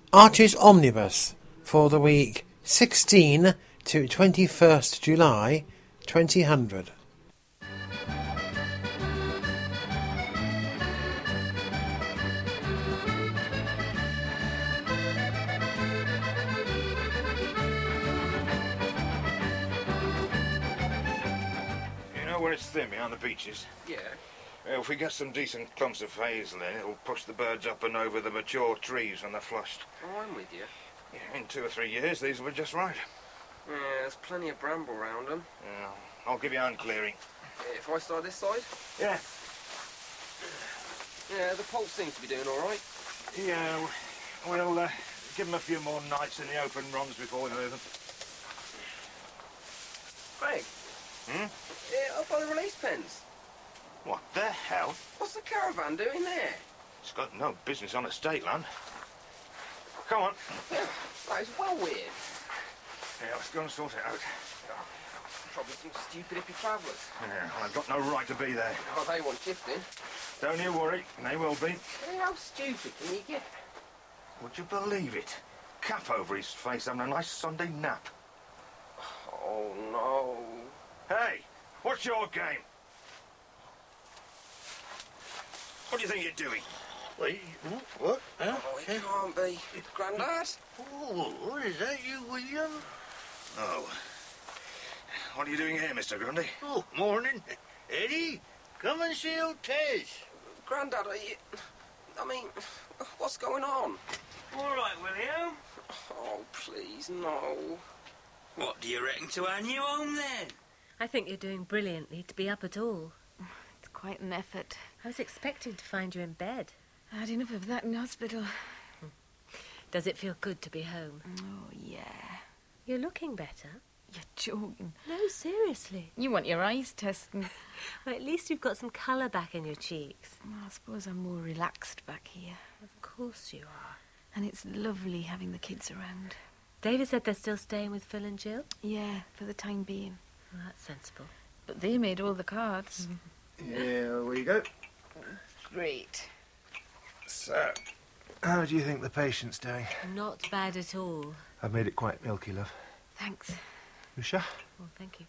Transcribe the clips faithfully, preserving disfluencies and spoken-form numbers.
Archie's Omnibus for the week sixteen to twenty-first July twenty hundred. Where it's thin behind the beaches? Yeah. Well, if we get some decent clumps of hazel in, it'll push the birds up and over the mature trees when they're flushed. Oh, I'm with you. Yeah, in two or three years, these will be just right. Yeah, there's plenty of bramble round them. Yeah, I'll give you hand clearing. If I start this side? Yeah. Yeah, the pulse seems to be doing all right. Yeah, we'll uh, give them a few more nights in the open runs before we move them. Greg? Hmm? Yeah, up by the release pens. What the hell? What's the caravan doing there? It's got no business on estate land. Come on. Yeah, that is well weird. Yeah, let's go and sort it out. Probably some stupid hippie travellers. Yeah, well, I've got no right to be there. Oh, they want shifting. Don't you worry, they will be. Hey, how stupid can you get? Would you believe it? Cap over his face having a nice Sunday nap. Oh, no. Hey, what's your game? What do you think you're doing? Wait, what? Huh? Oh, it can't be. Grandad? Oh, what is that, you, William? Oh. What are you doing here, Mister Grundy? Oh, morning. Eddie, come and see old Tez. Grandad, are you... I mean, what's going on? All right, William. Oh, please, no. What do you reckon to our new home, then? I think you're doing brilliantly to be up at all. It's quite an effort. I was expecting to find you in bed. I had enough of that in hospital. Does it feel good to be home? Oh, yeah. You're looking better. You're joking. No, seriously. You want your eyes tested. Well, at least you've got some colour back in your cheeks. Well, I suppose I'm more relaxed back here. Of course you are. And it's lovely having the kids around. David said they're still staying with Phil and Jill? Yeah, for the time being. Well, that's sensible. But they made all the cards. Here we go. Great. So, how do you think the patient's doing? Not bad at all. I've made it quite milky, love. Thanks. Usha? Well, thank you.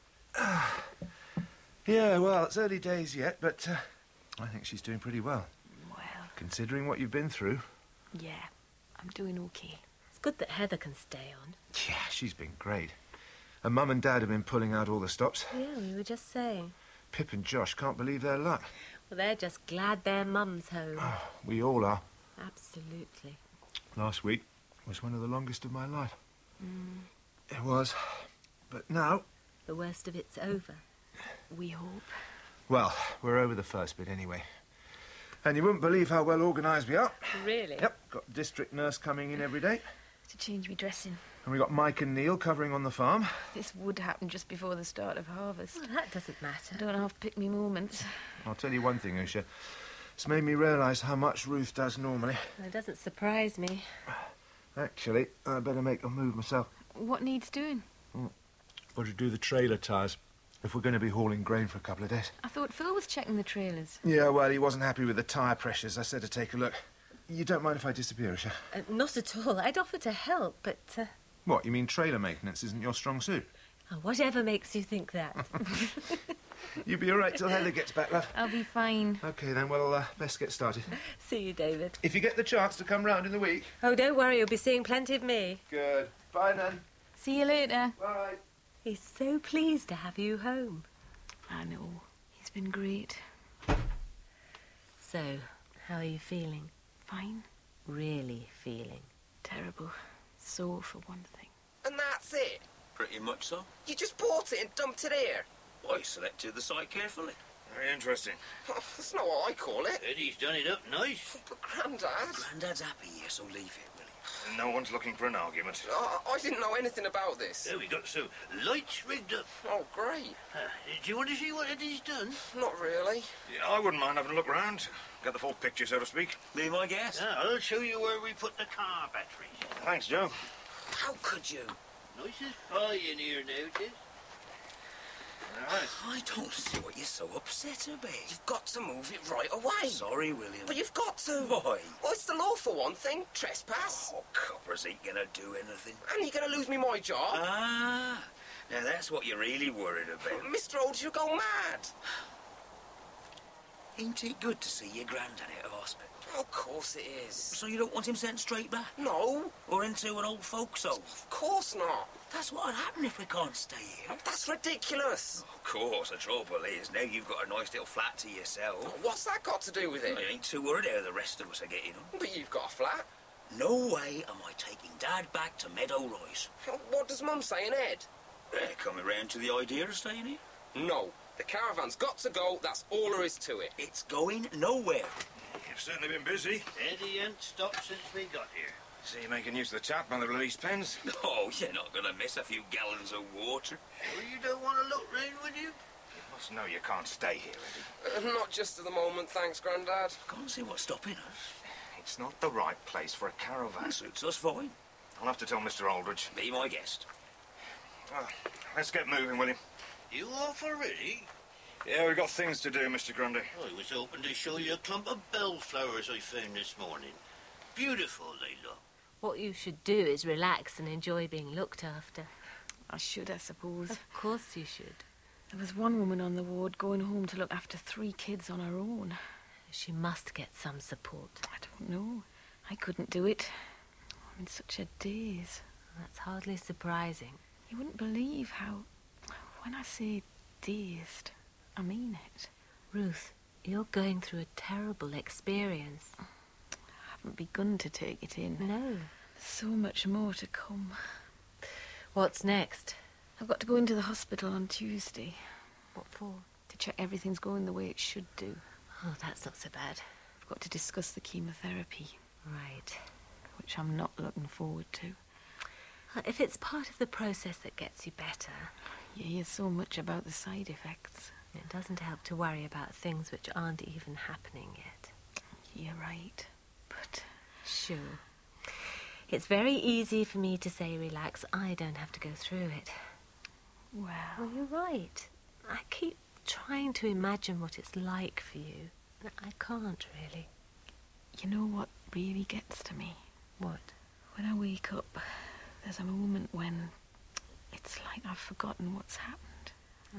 Yeah, well, it's early days yet, but uh, I think she's doing pretty well. Well, considering what you've been through. Yeah, I'm doing okay. It's good that Heather can stay on. Yeah, she's been great. And Mum and Dad have been pulling out all the stops. Yeah, we were just saying. Pip and Josh can't believe their luck. Well, they're just glad their mum's home. Oh, we all are. Absolutely. Last week was one of the longest of my life. Mm. It was. But now... The worst of it's over. We hope. Well, we're over the first bit anyway. And you wouldn't believe how well organised we are. Really? Yep, got a district nurse coming in every day. To change me dressing. And we got Mike and Neil covering on the farm. This would happen just before the start of harvest. Well, that doesn't matter. I don't half pick me moments. I'll tell you one thing, Usha. It's made me realise how much Ruth does normally. Well, it doesn't surprise me. Actually, I'd better make a move myself. What needs doing? Mm. Got to do the trailer tyres. If we're going to be hauling grain for a couple of days. I thought Phil was checking the trailers. Yeah, well, he wasn't happy with the tyre pressures. I said to take a look. You don't mind if I disappear, Usha? Uh, not at all. I'd offer to help, but... Uh... What, you mean trailer maintenance isn't your strong suit? Oh, whatever makes you think that. You'll be all right till Heather gets back, love. I'll be fine. OK, then, well, uh, best get started. See you, David. If you get the chance to come round in the week... Oh, don't worry, you'll be seeing plenty of me. Good. Bye, then. See you later. Bye. He's so pleased to have you home. I know. He's been great. So, how are you feeling? Fine. Really feeling? Terrible. Sore, for one thing. And that's it? Pretty much so. You just bought it and dumped it here? I selected the site carefully. Very interesting. Oh, that's not what I call it. Eddie's done it up nice. But Grandad... Grandad's happy here, so leave it, will he? No one's looking for an argument. I, I didn't know anything about this. There we got so lights rigged up. Oh, great. Uh, do you want to see what Eddie's done? Not really. Yeah, I wouldn't mind having a look round. Get the full picture, so to speak. Be my guest. Yeah, I'll show you where we put the car batteries. Thanks, Joe. How could you? Nice as pie in here now, Tis. Right. I don't see what you're so upset about. You've got to move it right away. Sorry, William. But you've got to. Why? Well, it's the law for one thing. Trespass. Oh, coppers ain't gonna do anything. And you're going to lose me my job. Ah, now that's what you're really worried about. Mister Old, you'll go mad. Ain't it good to see your granddad out of hospital? Of course it is. So you don't want him sent straight back? No, Or into an old folks' home? of course not. That's what'd happen if we can't stay here. That's ridiculous. Of course, the trouble is, now you've got a nice little flat to yourself. What's that got to do with I it? ain't too worried how the rest of us are getting on. But you've got a flat. No way am I taking Dad back to Meadow Rise. What does Mum say in Ed? They're coming round to the idea of staying here. No, the caravan's got to go. That's all there is to it. It's going nowhere. You've certainly been busy. Eddie ain't stopped since we got here. See you making use of the tap on the release pens. Oh, you're not going to miss a few gallons of water. Well, you don't want to look round, would you? You must know you can't stay here, Eddie. Uh, not just at the moment, thanks, Grandad. Can't see what's stopping us. It's not the right place for a caravan. That suits us fine. I'll have to tell Mister Aldridge. Be my guest. Well, let's get moving, William. You off already? Yeah, we've got things to do, Mister Grundy. I was hoping to show you a clump of bellflowers I found this morning. Beautiful they look. What you should do is relax and enjoy being looked after. I should, I suppose. Of course you should. There was one woman on the ward going home to look after three kids on her own. She must get some support. I don't know. I couldn't do it. I'm in such a daze. That's hardly surprising. You wouldn't believe how... When I say dazed, I mean it. Ruth, you're going through a terrible experience. I haven't begun to take it in. No. There's so much more to come. What's next? I've got to go into the hospital on Tuesday What for? to check everything's going the way it should do. Oh, that's not so bad. I've got to discuss the chemotherapy, Right. which I'm not looking forward to. Uh, If it's part of the process that gets you better, You hear so much about the side effects. it doesn't help to worry about things which aren't even happening yet. You're right. But Sure. It's very easy for me to say relax. I don't have to go through it. Well, Well, you're right. I keep trying to imagine what it's like for you. I can't really. you know what really gets to me? What? When I wake up, there's a moment when it's like I've forgotten what's happened.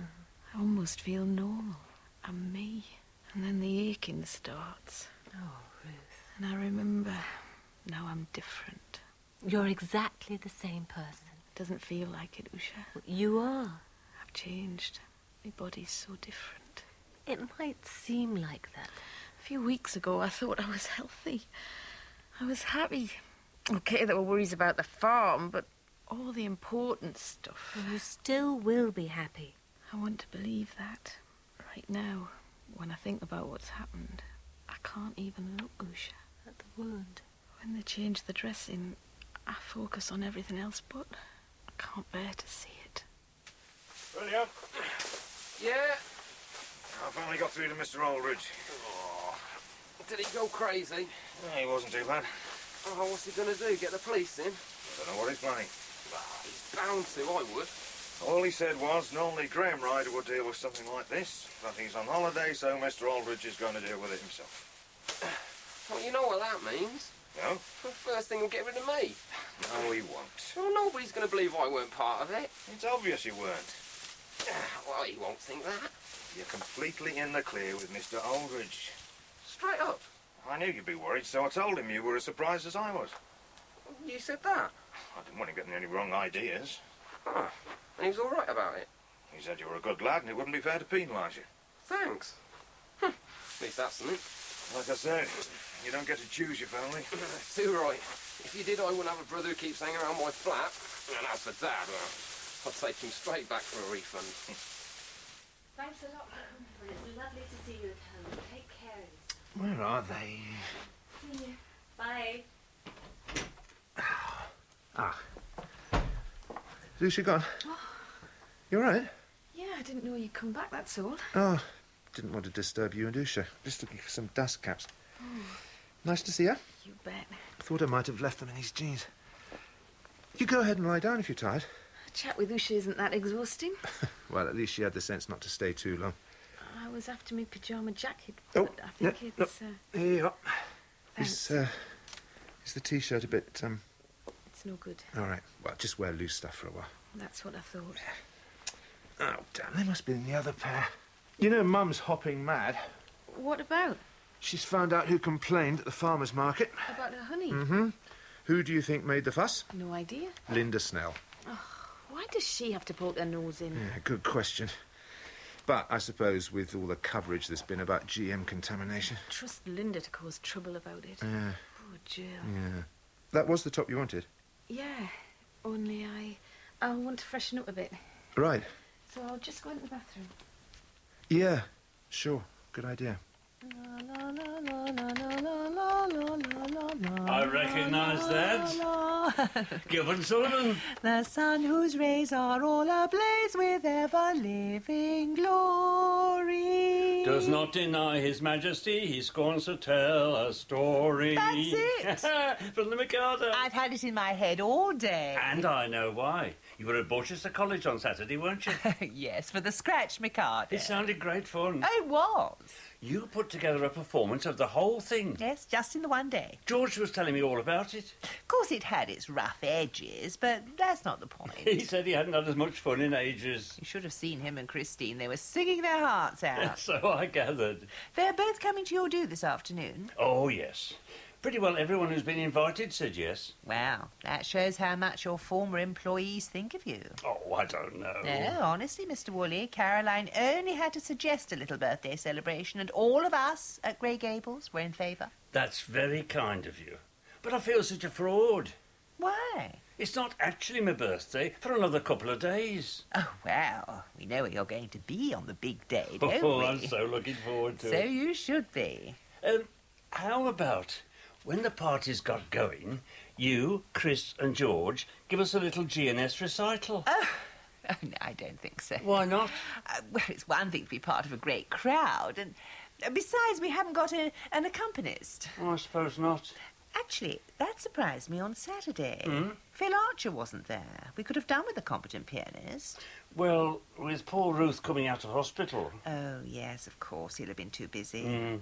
I almost feel normal. I'm me. And then the aching starts. Oh, Ruth. And I remember, now I'm different. You're exactly the same person. It doesn't feel like it, Usha. You are. I've changed. My body's so different. It might seem like that. A few weeks ago, I thought I was healthy. I was happy. Okay, there were worries about the farm, but all the important stuff. And you still will be happy. I want to believe that. Right now, when I think about what's happened, I can't even look, Usha. At the wound. When they change the dressing, I focus on everything else, but I can't bear to see it. William, Yeah? I finally got through to Mister Aldridge. Did he go crazy? No, he wasn't too bad. Oh, what's he going to do? Get the police in? Don't know what he's planning. He's bound to, I would. All he said was normally Graham Ryder would deal with something like this, but he's on holiday, so Mister Aldridge is going to deal with it himself. Well, you know what that means. No? The first thing will get rid of me. No, he won't. Well, nobody's going to believe I weren't part of it. It's obvious you weren't. Well, he won't think that. You're completely in the clear with Mister Aldridge. Straight up. I knew you'd be worried, so I told him you were as surprised as I was. You said that? I didn't want him getting any wrong ideas. Oh, and he was all right about it. He said you were a good lad and it wouldn't be fair to penalise you. Thanks. Hm, At least that's something. Like I said, you don't get to choose your family. Too right. If you did, I wouldn't have a brother who keeps hanging around my flat. And as for Dad, well, I'll take him straight back for a refund. Thanks a lot. Well, it's lovely to see you at home. Take care of yourself. Where are they? See you. Bye. Ah. Lucy gone? You all right? Yeah, I didn't know you'd come back, that's all. Oh, didn't want to disturb you and Usha. Just looking for some dust caps. Nice to see you. You bet. Thought I might have left them in his jeans. You go ahead and lie down if you're tired. A chat with Usha isn't that exhausting. Well, at least she had the sense not to stay too long. I was after my pyjama jacket, Oh, but I think yeah, it's... Uh, Here you are. thanks. Is, uh, is the T-shirt a bit, um... It's no good. all right. Well, just wear loose stuff for a while. That's what I thought. Oh, damn, they must be in the other pair. You know, Mum's hopping mad. What about? She's found out who complained at the farmer's market. About her honey? Mm-hmm. Who do you think made the fuss? No idea. Linda Snell. Why does she have to poke her nose in? Yeah, good question. But I suppose with all the coverage there's been about G M contamination. Trust Linda to cause trouble about it. Yeah. Poor Jill. Yeah. That was the top you wanted? Yeah, only I... I want to freshen up a bit. Right. So I'll just go into the bathroom. Yeah, sure. Good idea. I recognise that. Gibbon Sullivan. The sun whose rays are all ablaze with ever-living glory. Does not deny his majesty, he scorns to tell a story. That's it. From the Mikado. I've had it in my head all day. And I know why. You were at Borchester College on Saturday, weren't you? Yes, for the Scratch Mikado. It sounded great fun. It was. You put together a performance of the whole thing. Yes, just in the one day. George was telling me all about it. Of course it had its rough edges, but that's not the point. He said he hadn't had as much fun in ages. You should have seen him and Christine. They were singing their hearts out. So I gathered. They're both coming to your do this afternoon. Oh, yes. Pretty well everyone who's been invited said yes. Well, that shows how much your former employees think of you. Oh, I don't know. No, honestly, Mister Woolley, Caroline only had to suggest a little birthday celebration, and all of us at Grey Gables were in favour. That's very kind of you. But I feel such a fraud. Why? It's not actually my birthday for another couple of days. Oh, well, we know where you're going to be on the big day, don't Oh, we? I'm so looking forward to So it. you should be. Um, how about when the party's got going, you, Chris and George give us a little G N S recital? Oh, oh no, I don't think so. Why not? Uh, well, it's one thing to be part of a great crowd, and uh, besides, we haven't got a, an accompanist. Oh, I suppose not. Actually, that surprised me on Saturday. Hmm? Phil Archer wasn't there. We could have done with a competent pianist. Well, with poor Ruth coming out of hospital. Oh, yes, of course. He'll have been too busy. Mm.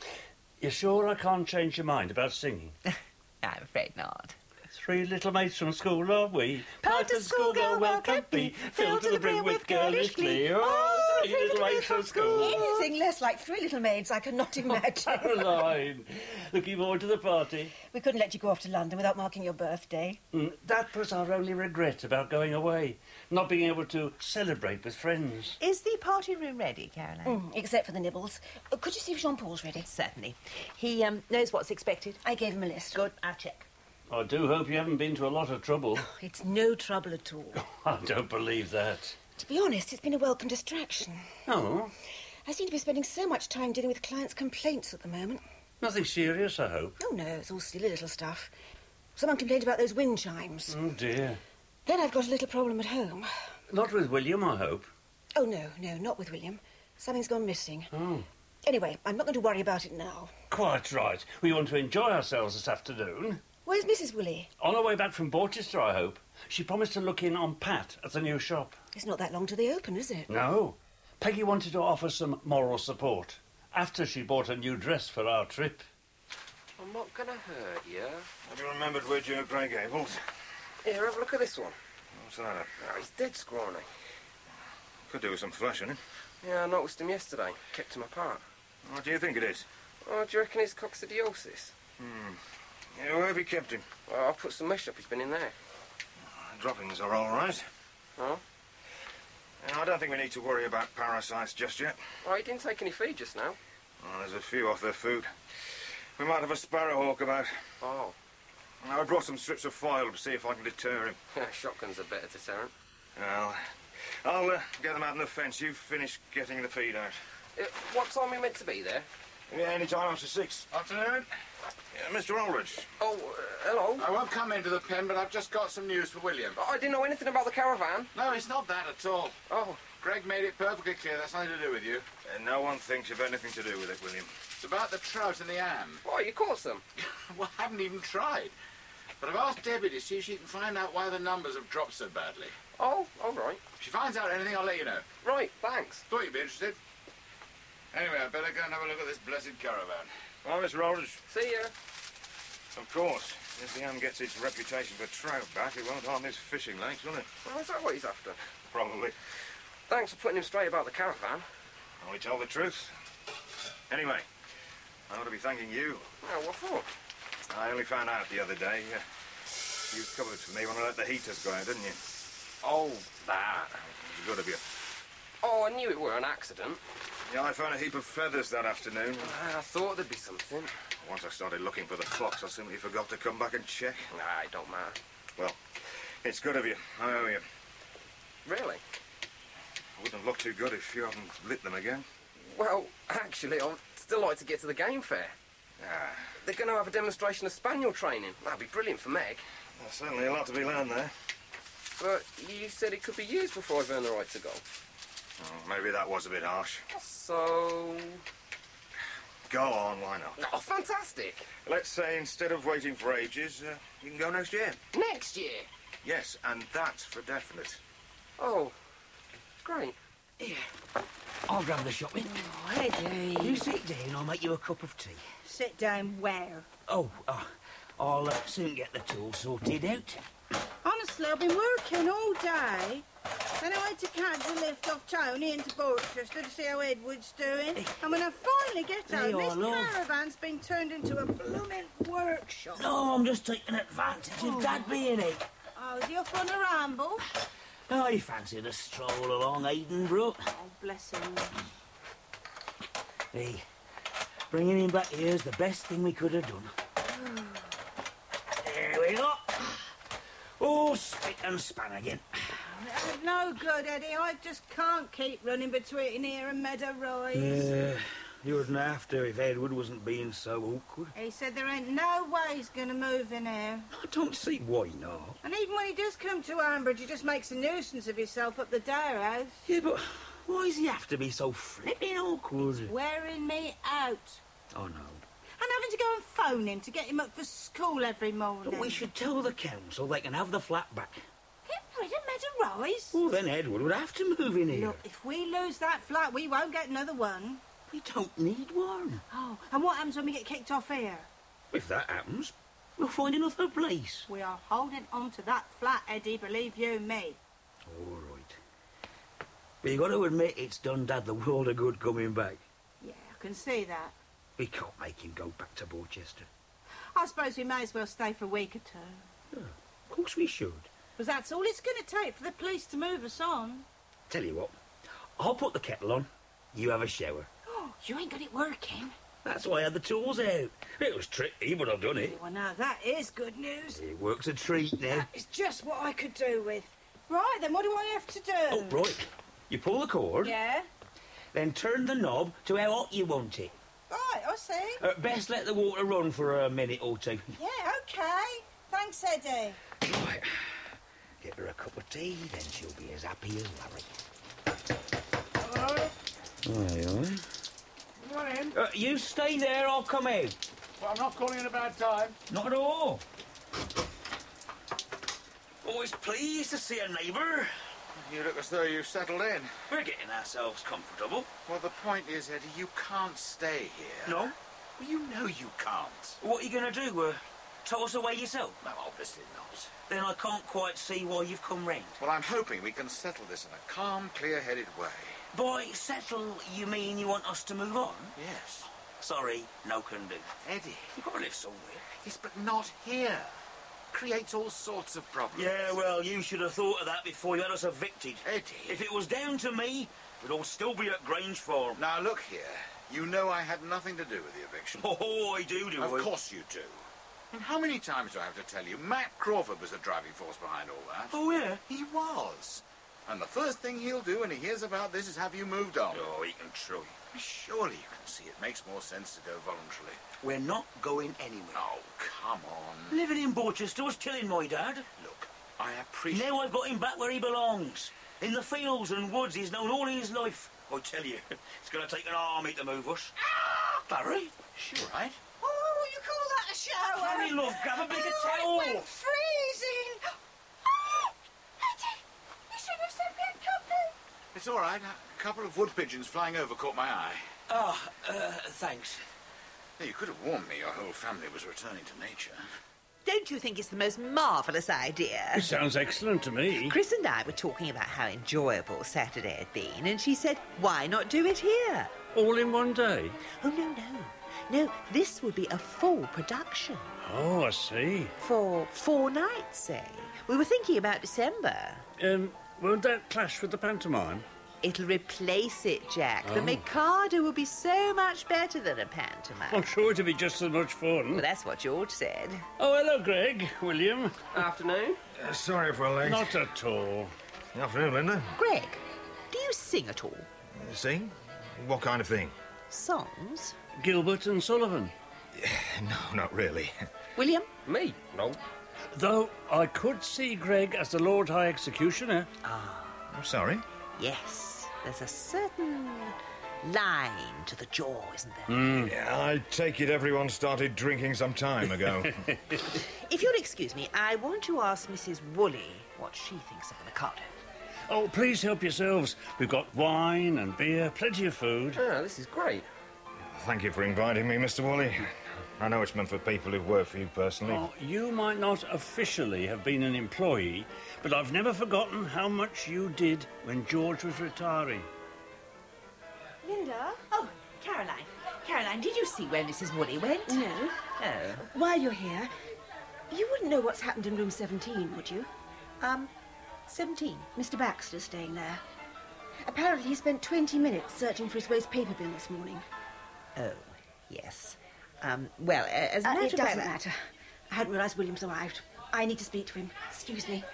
You sure I can't change your mind about singing? I'm afraid not. Three little mates from school, are we? Part of schoolgirl welcome be, filled to the brim with girlish glee. Oh, three little mates from school. Anything less like three little maids I cannot imagine. Caroline, looking forward to the party. We couldn't let you go off to London without marking your birthday. Mm, that was our only regret about going away, not being able to celebrate with friends. Is the party room ready, Caroline? Mm, except for the nibbles. Uh, could you see if Jean-Paul's ready? Certainly. He um, knows what's expected. I gave him a list. Good, I'll check. I do hope you haven't been to a lot of trouble. It's no trouble at all. I don't believe that. To be honest, it's been a welcome distraction. Oh? I seem to be spending so much time dealing with clients' complaints at the moment. Nothing serious, I hope. Oh, no, it's all silly little stuff. Someone complained about those wind chimes. Oh, dear. Then I've got a little problem at home. Not with William, I hope. Oh, no, no, not with William. Something's gone missing. Oh. Anyway, I'm not going to worry about it now. Quite right. We want to enjoy ourselves this afternoon. Where's Missus Woolley? On our way back from Borchester, I hope. She promised to look in on Pat at the new shop. It's not that long to the open, is it? No. Peggy wanted to offer some moral support after she bought a new dress for our trip. I'm not going to hurt you. Have you remembered we're due at Grey Gables? Here, have a look at this one. What's that? Oh, he's dead scrawny. Could do with some flashing him. Yeah, I noticed him yesterday. Kept him apart. What do you think it is? Oh, do you reckon it's coccidiosis? Hmm. Yeah, where have you kept him? Well, I'll put some mesh up. He's been in there. Droppings are all right. Oh? And I don't think we need to worry about parasites just yet. Oh, he didn't take any feed just now. Oh, there's a few off their food. We might have a sparrowhawk about. Oh. I brought some strips of foil to see if I can deter him. Shotgun's a better deterrent. Well, I'll uh, get them out on the fence. You finish getting the feed out. Uh, what time are we meant to be there? Yeah, any time after six. Afternoon. Yeah, Mister Aldridge. Oh, uh, hello. I won't come into the pen, but I've just got some news for William. I didn't know anything about the caravan. No, it's not that at all. Oh. Greg made it perfectly clear that's nothing to do with you. And no one thinks you've anything to do with it, William. It's about the trout and the ham. Oh, you caught some? Well, I haven't even tried. But I've asked Debbie to see if she can find out why the numbers have dropped so badly. Oh, all right. If she finds out anything, I'll let you know. Right, thanks. Thought you'd be interested. Anyway, I'd better go and have a look at this blessed caravan. Well, Mister Aldridge. See ya. Of course. If the Am gets its reputation for trout back, it won't harm his fishing lakes, will it? Well, is that what he's after? Probably. Thanks for putting him straight about the caravan. Only tell the truth. Anyway, I ought to be thanking you. Oh, what for? I only found out the other day. Uh, you covered for me when I let the heaters go out, didn't you? Oh, that. It was good of you. Oh, I knew it were an accident. Yeah, I found a heap of feathers that afternoon. I thought there'd be something. Once I started looking for the fox, I simply forgot to come back and check. Nah, it don't matter. Well, it's good of you. I owe you. Really? I wouldn't have looked too good if you hadn't lit them again. Well, actually, I'd still like to get to the game fair. Ah. They're going to have a demonstration of spaniel training. That'd be brilliant for Meg. There's certainly a lot to be learned there. But you said it could be years before I've earned the right to go. Oh, maybe that was a bit harsh. So... Go on, why not? Oh, fantastic. Let's say instead of waiting for ages, uh, you can go next year. Next year? Yes, and that's for definite. Oh, great. Here, I'll grab the shopping. Oh, Eddie. You sit down, I'll make you a cup of tea. Sit down where? Oh, uh, I'll uh, soon get the tools sorted out. Honestly, I've been working all day. Then I had to catch a lift off Tony into Borchester to see how Edward's doing. And when I finally get There home, you this are, love. caravan's been turned into a blooming workshop. No, I'm just taking advantage Oh. of Dad being here. Oh, is he off on a ramble? Oh, he fancied a stroll along Aidenbrook. Oh, bless him. Hey, bringing him back here is the best thing we could have done. There we go. Oh, spick and span again. It's no good, Eddie. I just can't keep running between here and Meadow Rise. Yeah, you wouldn't have to if Edward wasn't being so awkward. He said there ain't no way he's going to move in here. I don't see why not. And even when he does come to Ambridge, he just makes a nuisance of himself up the Dare House. Yeah, but why does he have to be so flipping awkward? Wearing me out. Oh, no. And having to go and phone him to get him up for school every morning. But we should tell the council they can have the flat back. Get rid of Meadow Rise? Well, then Edward would have to move in here. Look, if we lose that flat, we won't get another one. We don't need one. Oh, and what happens when we get kicked off here? If that happens, we'll find another place. We are holding on to that flat, Eddie, believe you me. All right. But you got to admit it's done Dad the world of good coming back. Yeah, I can see that. We can't make him go back to Borchester. I suppose we may as well stay for a week or two. Yeah, of course we should. Because that's all it's going to take for the police to move us on. Tell you what, I'll put the kettle on. You have a shower. Oh, you ain't got it working. That's why I had the tools out. It was tricky, but I've done it. Well, now that is good news. It works a treat now. It's just what I could do with. Right, then what do I have to do? Oh, right. You pull the cord. Yeah? Then turn the knob to how hot you want it. Right, I see. Uh, best let the water run for a minute or two. Yeah, OK. Thanks, Eddie. Right. Get her a cup of tea, then she'll be as happy as Larry. Oh. There you are. Come on in. Uh, you stay there, I'll come out. Well, I'm not calling it a bad time. Not at all. Always pleased to see a neighbour. You look as though you've settled in. We're getting ourselves comfortable. Well, the point is, Eddie, you can't stay here. No? Well, you know you can't. What are you going to do? Uh, tow us away yourself? No, obviously not. Then I can't quite see why you've come round. Well, I'm hoping we can settle this in a calm, clear-headed way. By settle, you mean you want us to move on? Yes. Sorry, no can do. Eddie. You've got to live somewhere. Yes, but not here. Creates all sorts of problems. Yeah, well, you should have thought of that before you had us evicted. Eddie. If it was down to me, we'd all still be at Grange Farm. Now, look here. You know I had nothing to do with the eviction. Oh, I do, do Of I? course you do. And how many times do I have to tell you? Matt Crawford was the driving force behind all that. Oh, yeah? He was. And the first thing he'll do when he hears about this is have you moved on. Oh, he can try. Surely you can see it makes more sense to go voluntarily. We're not going anywhere. Oh, come on. Living in Borchester was killing my dad. Look, I appreciate... Now I've got him back where he belongs. In the fields and woods he's known all his life. I tell you, it's going to take an army to move us. Barry? Sure, right? Oh, you call that a shower? Barry, love, grab a bigger Oh, towel. it went It's all right. A couple of wood pigeons flying over caught my eye. Oh, uh, thanks. Yeah, you could have warned me your whole family was returning to nature. Don't you think it's the most marvellous idea? It sounds excellent to me. Chris and I were talking about how enjoyable Saturday had been, and she said, why not do it here? All in one day? Oh, no, no. No, this would be a full production. Oh, I see. For four nights, say. We were thinking about December. Um, won't that clash with the pantomime? It'll replace it, Jack. Oh. The Mikado will be so much better than a pantomime. I'm sure it'll be just as much fun. Well, that's what George said. Oh, hello, Greg. William. Afternoon. Uh, sorry for late. Not at all. Afternoon, Linda. Greg, do you sing at all? Uh, sing? What kind of thing? Songs? Gilbert and Sullivan. No, not really. William? Me? No. Though I could see Greg as the Lord High Executioner. Ah. I'm sorry. Yes. There's a certain line to the jaw, isn't there? Mm. Yeah, I take it everyone started drinking some time ago. If you'll excuse me, I want to ask Missus Woolley what she thinks of the Mikado. Oh, please help yourselves. We've got wine and beer, plenty of food. Oh, this is great. Thank you for inviting me, Mister Woolley. I know it's meant for people who work for you personally. Oh, you might not officially have been an employee, but I've never forgotten how much you did when George was retiring. Linda? Oh, Caroline. Caroline, did you see where Missus Woolley went? No. Oh. While you're here, you wouldn't know what's happened in room seventeen, would you? Um, seventeen? Mister Baxter's staying there. Apparently he spent twenty minutes searching for his waste paper bin this morning. Oh, yes. Um, well, uh, as a Uh, matter it of doesn't fact... matter. I hadn't realised William's arrived. I need to speak to him. Excuse me.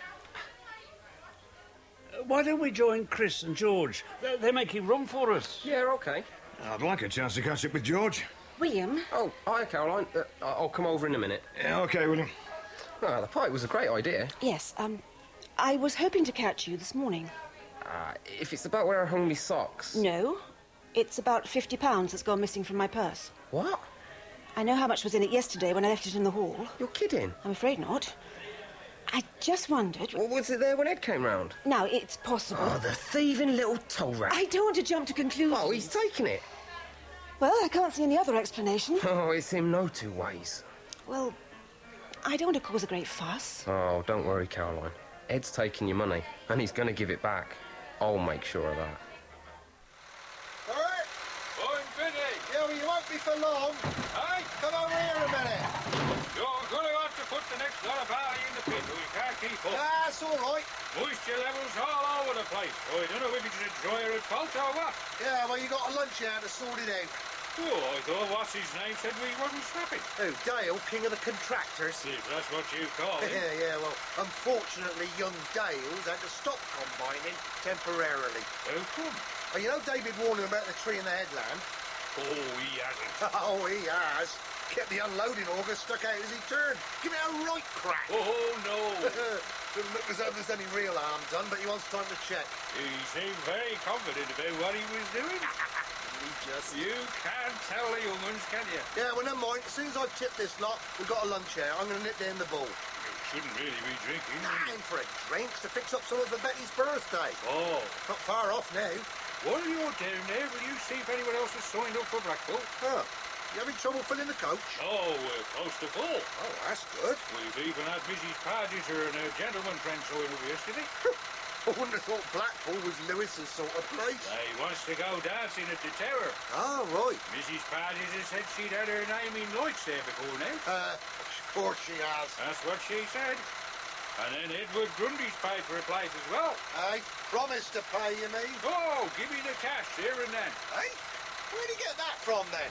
Uh, why don't we join Chris and George? They're, they're making room for us. Yeah, OK. I'd like a chance to catch up with George. William? Oh, hi, Caroline. Uh, I'll come over in a minute. Yeah, OK, William. Well, the party was a great idea. Yes, um, I was hoping to catch you this morning. Uh, if it's about where I hung me socks... No. It's about fifty pounds that's gone missing from my purse. What? I know how much was in it yesterday when I left it in the hall. You're kidding? I'm afraid not. I just wondered... Well, was it there when Ed came round? Now, it's possible. Oh, the thieving little toe rat. I don't want to jump to conclusions. Oh, he's taken it. Well, I can't see any other explanation. Oh, it's him no two ways. Well, I don't want to cause a great fuss. Oh, don't worry, Caroline. Ed's taking your money, and he's going to give it back. I'll make sure of that. All right? I'm Vinny. Yeah, well, you won't be for long. Hey? Come over here a minute. You're going to have to put the next lot of barley in the pit or you can't keep up. That's all right. Moisture levels all over the place. So I don't know if it's a dryer at fault or what. Yeah, well, you got a lunch hour to sort it out. Oh, I thought what's his name said we wasn't snapping. Oh, Dale, king of the contractors. If that's what you call it. Yeah, yeah, well, unfortunately, young Dale's had to stop combining temporarily. How come? Oh, you know David warned him about the tree in the headland? Oh, he hasn't. Oh, he has. Kept the unloading auger stuck out as he turned. Give it a right crack. Oh, no. Doesn't look as though there's any real harm done, but he wants time to check. He seemed very confident about what he was doing. He just... You can't tell the young ones, can you? Yeah, well, never mind. As soon as I've tipped this lot, we've got a lunch hour. I'm going to nip down the ball. You shouldn't really be drinking. Nah, in for a drink to fix up some of for Betty's birthday. Oh. Not far off now. While you're down there, will you see if anyone else has signed up for Blackpool? Huh. You having trouble filling the coach? Oh, we're close to full. Oh, that's good. We've even had Missus Pargeter and her gentleman friend sign up yesterday. I wouldn't have thought Blackpool was Lewis's sort of place. He wants to go dancing at the Tower. Oh, right. Missus Pargeter said she'd had her name in lights there before now. Uh, of course she has. That's what she said. And then Edward Grundy's paid for a place as well. Hey, promised to pay, you mean? Oh, give me the cash there and then. Hey, where'd he get that from then?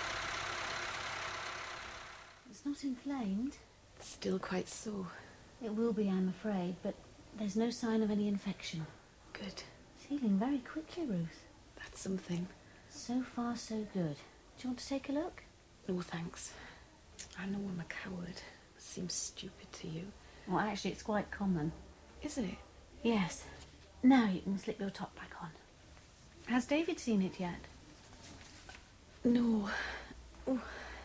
It's not inflamed. It's still quite sore. It will be, I'm afraid, but there's no sign of any infection. Good. It's healing very quickly, Ruth. That's something. So far, so good. Do you want to take a look? No, thanks. I know I'm a coward. It seems stupid to you. Well, actually, it's quite common. Is it? Yes. Now you can slip your top back on. Has David seen it yet? No. Oh.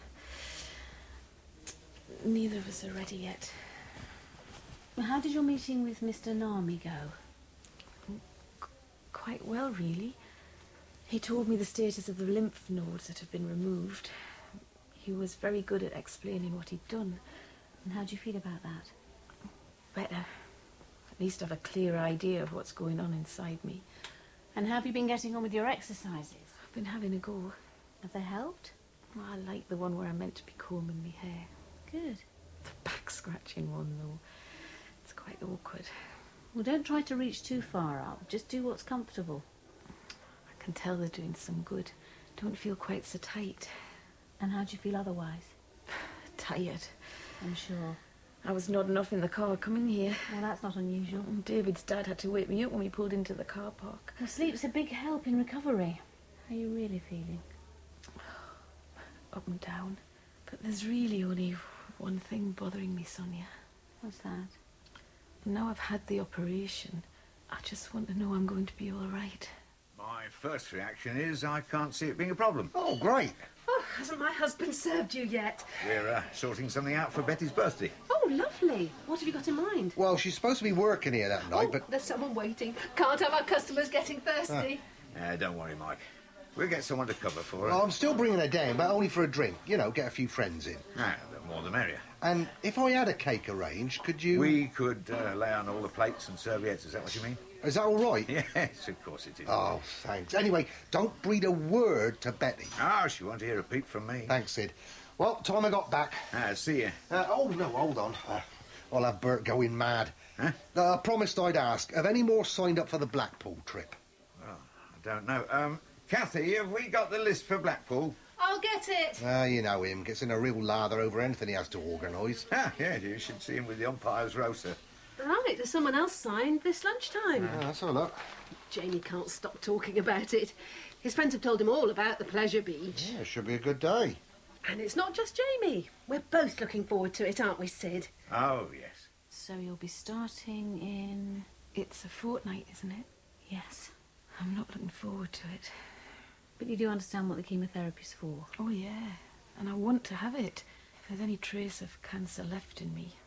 Neither of us are ready yet. How did your meeting with Mister Nami go? quite well, really. He told me the status of the lymph nodes that have been removed. He was very good at explaining what he'd done. And how do you feel about that? Better. At least I've a clear idea of what's going on inside me. And how have you been getting on with your exercises? I've been having a go. Have they helped? Well, I like the one where I'm meant to be combing my hair. Good. The back-scratching one, though. It's quite awkward. Well, don't try to reach too far up. Just do what's comfortable. I can tell they're doing some good. Don't feel quite so tight. And how do you feel otherwise? Tired. I'm sure. I was nodding off in the car coming here. Well, that's not unusual. And David's dad had to wake me up when we pulled into the car park. Well, sleep's a big help in recovery. How are you really feeling? Up and down. But there's really only one thing bothering me, Sonia. What's that? Now I've had the operation, I just want to know I'm going to be all right. My first reaction is I can't see it being a problem. Oh, great. Oh, hasn't my husband served you yet? We're uh, sorting something out for Betty's birthday. Oh, lovely. What have you got in mind? Well, she's supposed to be working here that night, oh, but... there's someone waiting. Can't have our customers getting thirsty. Uh, don't worry, Mike. We'll get someone to cover for her. Well, I'm still bringing her down, but only for a drink. You know, get a few friends in. Ah, the more the merrier. And if I had a cake arranged, could you... We could uh, lay on all the plates and serviettes, is that what you mean? Is that all right? Yes, of course it is. Oh, thanks. Anyway, don't breathe a word to Betty. Oh, she won't hear a peep from me. Thanks, Sid. Well, time I got back... Ah, see you. Uh, oh, no, hold on. Uh, I'll have Bert going mad. Huh? Uh, I promised I'd ask. Have any more signed up for the Blackpool trip? Well, I don't know. Um, Kathy, have we got the list for Blackpool? I'll get it. Ah, uh, you know him. Gets in a real lather over anything he has to organise. Ah, yeah, you should see him with the umpire's roster. Right, there's someone else signed this lunchtime. Ah, let's have a look. Jamie can't stop talking about it. His friends have told him all about the Pleasure Beach. Yeah, should be a good day. And it's not just Jamie. We're both looking forward to it, aren't we, Sid? Oh, yes. So you'll be starting in... It's a fortnight, isn't it? Yes. I'm not looking forward to it. But you do understand what the chemotherapy's for? Oh, yeah. And I want to have it. If there's any trace of cancer left in me,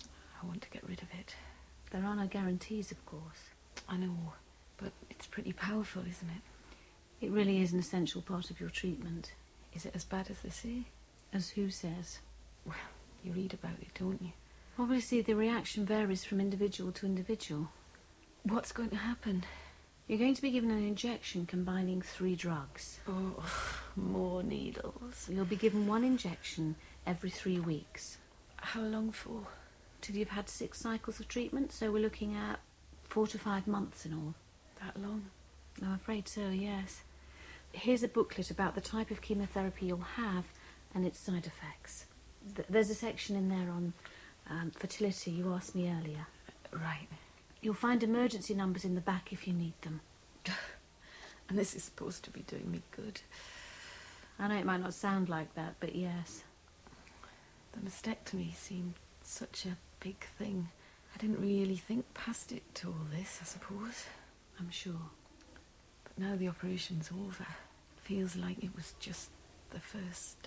I want to get rid of it. There are no guarantees, of course. I know, but it's pretty powerful, isn't it? It really is an essential part of your treatment. Is it as bad as they say? As who says? Well, you read about it, don't you? Obviously, the reaction varies from individual to individual. What's going to happen? You're going to be given an injection combining three drugs. Oh, more needles. You'll be given one injection every three weeks. How long for? Till you've had six cycles of treatment, so we're looking at four to five months in all. That long? I'm afraid so, yes. Here's a booklet about the type of chemotherapy you'll have and its side effects. Th- there's a section in there on um, fertility you asked me earlier. Right. You'll find emergency numbers in the back if you need them. And this is supposed to be doing me good. I know it might not sound like that, but yes. The mastectomy seemed such a big thing. I didn't really think past it to all this, I suppose. I'm sure. But now the operation's over, it feels like it was just the first step.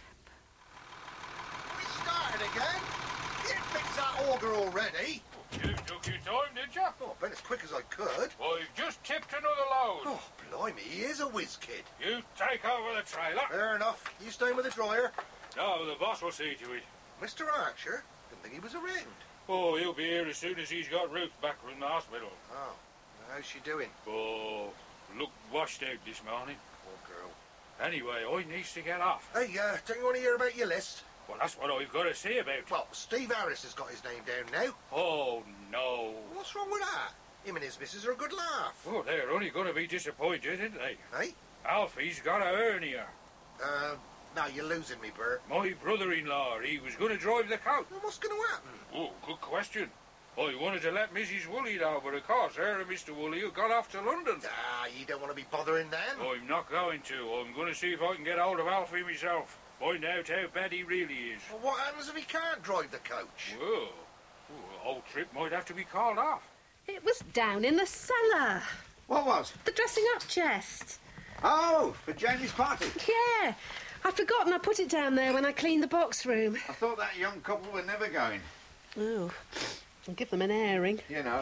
We started again. You didn't fix that auger already. You took your time, did you? Oh, I've been as quick as I could. Well, you've just tipped another load. Oh, blimey, he is a whiz kid. You take over the trailer. Fair enough. You staying with the dryer? No, the boss will see to it. Mister Archer? Didn't think he was around. Oh, he'll be here as soon as he's got Ruth back from the hospital. Oh, how's she doing? Oh, looked washed out this morning. Poor girl. Anyway, I needs to get off. Hey, uh, don't you want to hear about your list? Well, that's what I've got to say about. Well, Steve Harris has got his name down now. Oh, no. What's wrong with that? Him and his missus are a good laugh. Oh, they're only going to be disappointed, aren't they? Hey? Alfie's got a hernia. Uh, now you're losing me, Bert. My brother-in-law, he was going to drive the coach. Well, what's going to happen? Oh, good question. I wanted to let Missus Woolley know, but of course her and Mister Woolley have got off to London. Ah, you don't want to be bothering them. I'm not going to. I'm going to see if I can get hold of Alfie myself. Find out how bad he really is. Well, what happens if he can't drive the coach? Well, oh, the whole trip might have to be called off. It was down in the cellar. What was? The dressing up chest. Oh, for Jamie's party. Yeah. I'd forgotten I put it down there when I cleaned the box room. I thought that young couple were never going. Oh, I'll give them an airing. You know,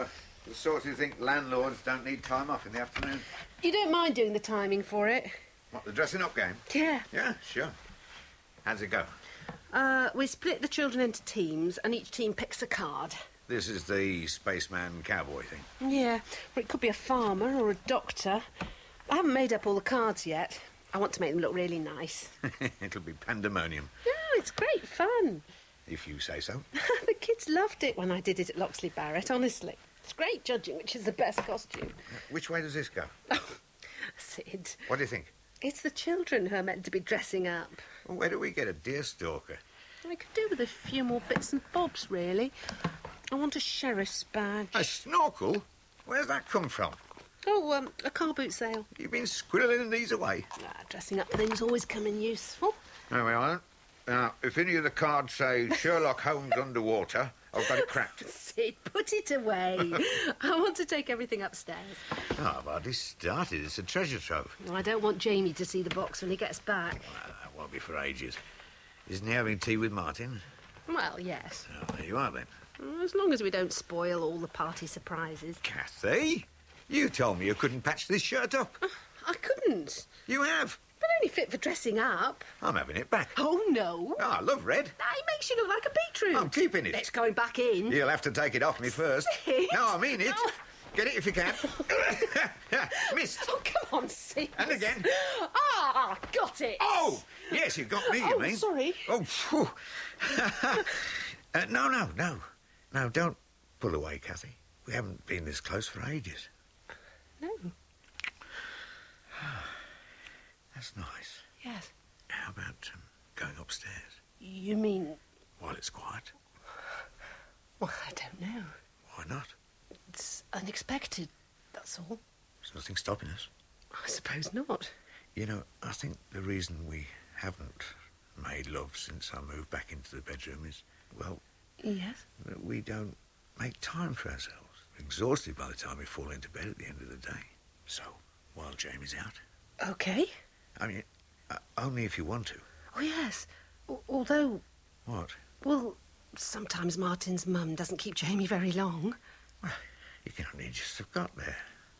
The sort who think landlords don't need time off in the afternoon. You don't mind doing the timing for it? What, the dressing up game? Yeah. Yeah, sure. How's it go? Uh, we split the children into teams, and each team picks a card. This is the spaceman cowboy thing. Yeah, or it could be a farmer or a doctor. I haven't made up all the cards yet. I want to make them look really nice. It'll be pandemonium, Yeah, it's great fun. if you say so. The kids loved it when I did it at Loxley Barrett, honestly. It's great judging which is the best costume. Which way does this go? Sid, What do you think? it's the children who are meant to be dressing up. Well, where do we get a deer stalker? I could do with a few more bits and bobs, really. I want a sheriff's badge. A snorkel? Where's that come from? Oh, um, a car boot sale. You've been squirreling these away. Ah, dressing up things always come in useful. There we are. Now, if any of the cards say Sherlock Holmes underwater, I've got it cracked. Sid, put it away. I want to take everything upstairs. Oh, I've hardly started. It's a treasure trove. I don't want Jamie to see the box when he gets back. Well, that won't be for ages. Isn't he having tea with Martin? Well, yes. Oh, there you are, then. As long as we don't spoil all the party surprises. Kathy, you told me you couldn't patch this shirt up. Uh, I couldn't. You have. But only fit for dressing up. I'm having it back. Oh, no. Oh, I love red. That makes you look like a beetroot. I'm keeping it. It's going back in. You'll have to take it off me first. Sid. No, I mean it. No. Get it if you can. Missed. Oh, come on, Sid. And again. Ah, got it. Oh, yes, you got me, you Oh, mean. sorry. Oh, phew. uh, no, no, no. No, don't pull away, Kathy. We haven't been this close for ages. No. That's nice. Yes. How about um, going upstairs You mean... while it's quiet? Well, I don't know. Why not? It's unexpected, that's all. There's nothing stopping us. I suppose not. You know, I think the reason we haven't made love since I moved back into the bedroom is, well, Yes? that we don't make time for ourselves. We're exhausted by the time we fall into bed at the end of the day. So, while Jamie's out, OK. I mean, uh, only if you want to. Oh, yes. Al- although, What? well, sometimes Martin's mum doesn't keep Jamie very long. You can only just have got there.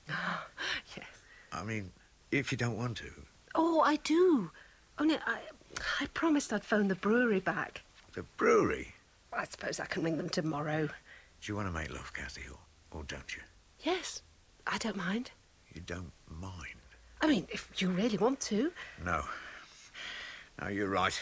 Yes. I mean, if you don't want to. Oh, I do. Only I, I promised I'd phone the brewery back. The brewery? I suppose I can ring them tomorrow. Do you want to make love, Kathy, or, or don't you? Yes, I don't mind. You don't mind? I mean, if you really want to. No. No, you're right.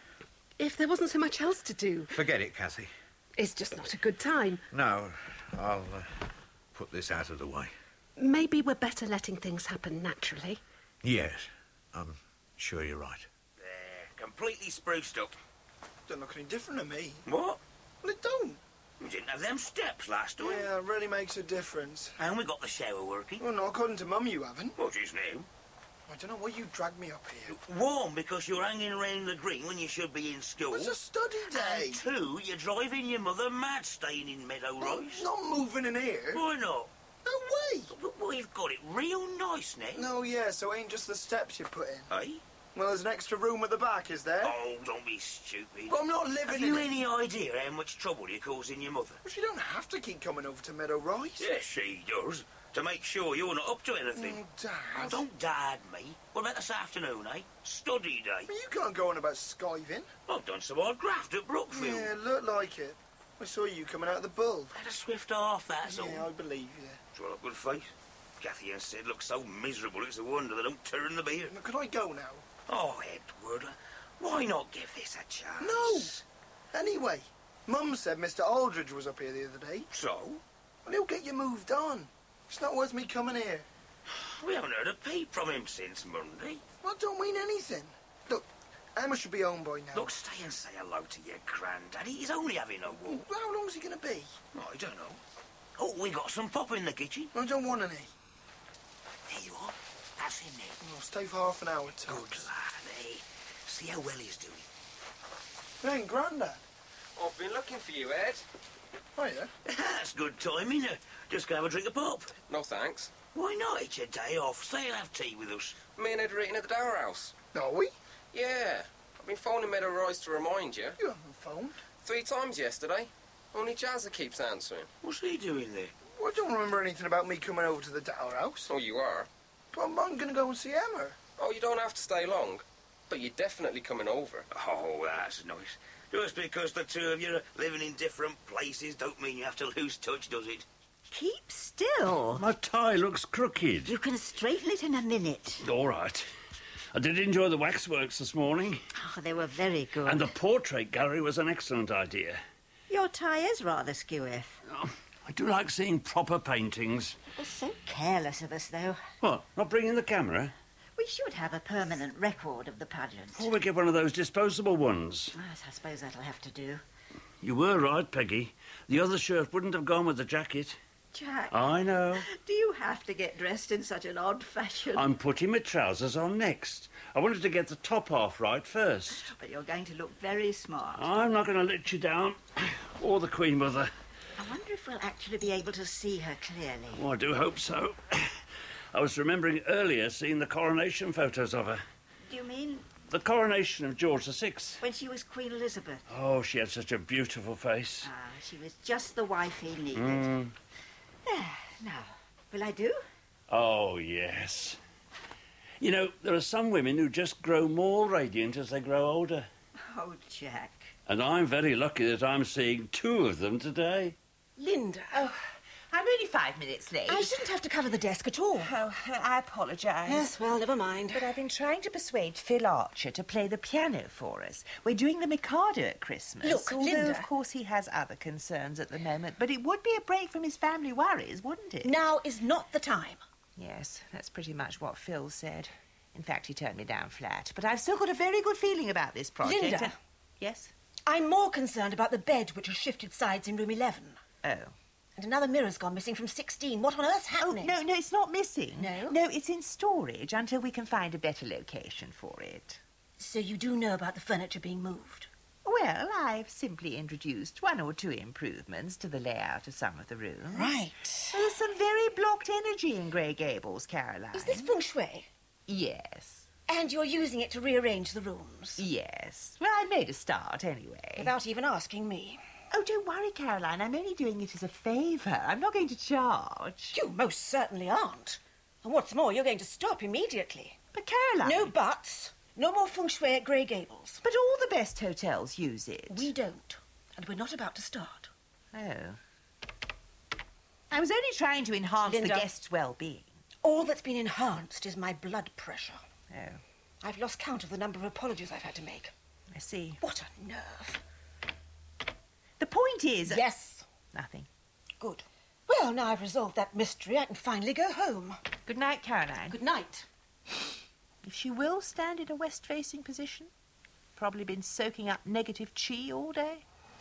If there wasn't so much else to do. Forget it, Kathy. It's just not a good time. No, I'll uh, put this out of the way. Maybe we're better letting things happen naturally. Yes, I'm sure you're right. There, completely spruced up. Don't look any different to me. What? Well, it don't. We didn't have them steps last time. Yeah, it really makes a difference. And we got the shower working. Well, no, according to Mum, you haven't. What is new? I don't know why you dragged me up here. One, because you're hanging around the green when you should be in school. It's a study day. And two, you're driving your mother mad staying in Meadow Rise. Not moving in here. Why not? No way. But we've got it real nice now. No, yeah, so it ain't just the steps you put in. Hey? Well, there's an extra room at the back, is there? Oh, don't be stupid. But I'm not living Have in you it. any idea how much trouble you're causing your mother? Well, she don't have to keep coming over to Meadow Rise. Yes, she does. To make sure you're not up to anything. Oh, Dad. Oh, don't dad me. What about this afternoon, eh? Study day. Well, you can't go on about skiving. I've done some hard graft at Brookfield. Yeah, look like it. I saw you coming out of the bull. Had a swift half, that's all. Yeah, I believe you. Well, a good face. Kathy and Sid look so miserable, it's a wonder they don't turn the beard. Now, can I go now? Oh, Edward, why not give this a chance? No! Anyway, Mum said Mister Aldridge was up here the other day. So? Well, he'll get you moved on. It's not worth me coming here. We haven't heard a peep from him since Monday. Well, it don't mean anything. Look, Emma should be home by now. Look, stay and say hello to your granddaddy. He's only having a walk. Well, how long's he going to be? I don't know. Oh, we got some pop in the kitchen. I don't want any. There you are. That's him there. I'll stay for half an hour, tops. Good lad, eh? See how well he's doing. It ain't Grandad. I've been looking for you, Ed. Oh, yeah? That's good timing. Uh, just go have a drink of pop. No thanks. Why not? It's your day off. Stay and have tea with us. Me and Ed are eating at the Dower House. Are we? Yeah. I've been phoning Meadow Rise to remind you. You haven't phoned. Three times yesterday. Only Jazza keeps answering. What's he doing there? Well, I don't remember anything about me coming over to the Dower House. Oh, you are? But I'm, I'm going to go and see Emma. Oh, you don't have to stay long. But you're definitely coming over. Oh, that's nice. Just because the two of you are living in different places don't mean you have to lose touch, does it? Keep still. My tie looks crooked. You can straighten it in a minute. All right. I did enjoy the waxworks this morning. Oh, they were very good. And the portrait gallery was an excellent idea. Your tie is rather skewy. Oh, I do like seeing proper paintings. You're so careless of us, though. What, not bringing the camera? We should have a permanent record of the pageant. Or we get one of those disposable ones. Yes, I suppose that'll have to do. You were right, Peggy. The other shirt wouldn't have gone with the jacket. Jack. I know. Do you have to get dressed in such an odd fashion? I'm putting my trousers on next. I wanted to get the top half right first. But you're going to look very smart. I'm not going to let you down. Or the Queen Mother. I wonder if we'll actually be able to see her clearly. Oh, I do hope so. I was remembering earlier seeing the coronation photos of her. Do you mean The coronation of George the Sixth. when she was Queen Elizabeth? Oh, she had such a beautiful face. Ah, she was just the wife he needed. Mm. There, now, will I do? Oh, yes. You know, there are some women who just grow more radiant as they grow older. Oh, Jack. And I'm very lucky that I'm seeing two of them today. Linda. Oh, I'm only five minutes late. I shouldn't have to cover the desk at all. Oh, I apologise. Yes, well, never mind. But I've been trying to persuade Phil Archer to play the piano for us. We're doing the Mikado at Christmas. Look, although, Linda. of course, he has other concerns at the moment. But it would be a break from his family worries, wouldn't it? Now is not the time. Yes, that's pretty much what Phil said. In fact, he turned me down flat. But I've still got a very good feeling about this project. Linda. and- Yes? I'm more concerned about the bed which has shifted sides in room eleven. Oh. And another mirror's gone missing from sixteen. What on earth's happening? No, no, it's not missing. No? No, it's in storage until we can find a better location for it. So you do know about the furniture being moved? Well, I've simply introduced one or two improvements to the layout of some of the rooms. Right. There's some very blocked energy in Grey Gables, Caroline. Is this feng shui? Yes. And you're using it to rearrange the rooms? Yes. Well, I made a start anyway. Without even asking me. Oh, don't worry, Caroline. I'm only doing it as a favour. I'm not going to charge. You most certainly aren't. And what's more, you're going to stop immediately. But, Caroline... No buts. No more feng shui at Grey Gables. But all the best hotels use it. We don't. And we're not about to start. Oh. I was only trying to enhance Linda. the guests' well-being. All that's been enhanced is my blood pressure. Oh. I've lost count of the number of apologies I've had to make. I see. What a nerve. The point is... Yes. Nothing. Good. Well, now I've resolved that mystery, I can finally go home. Good night, Caroline. Good night. If she will stand in a west-facing position, probably been soaking up negative chi all day.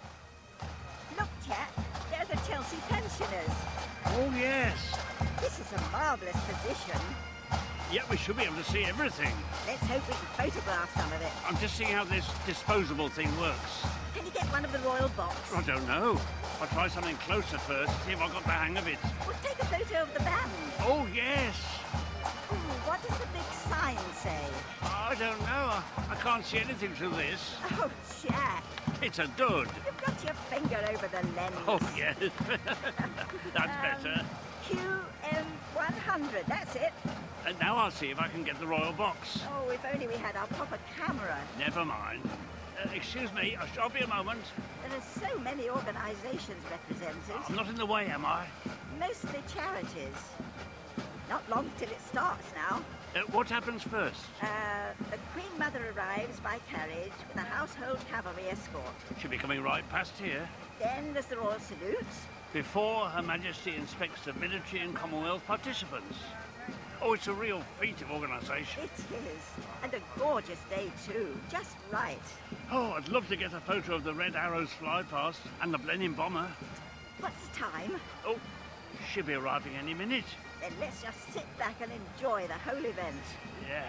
Look, Jack, they're the Chelsea pensioners. Oh, yes. This is a marvellous position. Yeah, we should be able to see everything. Let's hope we can photograph some of it. I'm just seeing how this disposable thing works. Can you get one of the royal box? I don't know. I'll try something closer first, see if I've got the hang of it. Well, take a photo of the band. Oh, yes. Ooh, what does the big sign say? I don't know. I, I can't see anything through this. Oh, Jack, It's a dud. you've got your finger over the lens. Oh, yes. That's better. Q M one hundred, that's it. And now I'll see if I can get the royal box. Oh, if only we had our proper camera. Never mind. Uh, excuse me, I shall be a moment. There are so many organisations represented. I'm not in the way, am I? Mostly charities. Not long till it starts now. Uh, what happens first? Uh, the Queen Mother arrives by carriage with a household cavalry escort. She'll be coming right past here. Then there's the royal salute. Before Her Majesty inspects the military and Commonwealth participants. Oh, it's a real feat of organisation. It is. And a gorgeous day, too. Just right. Oh, I'd love to get a photo of the Red Arrows fly past and the Blenheim bomber. What's the time? Oh, she'll be arriving any minute. Then let's just sit back and enjoy the whole event. Yeah.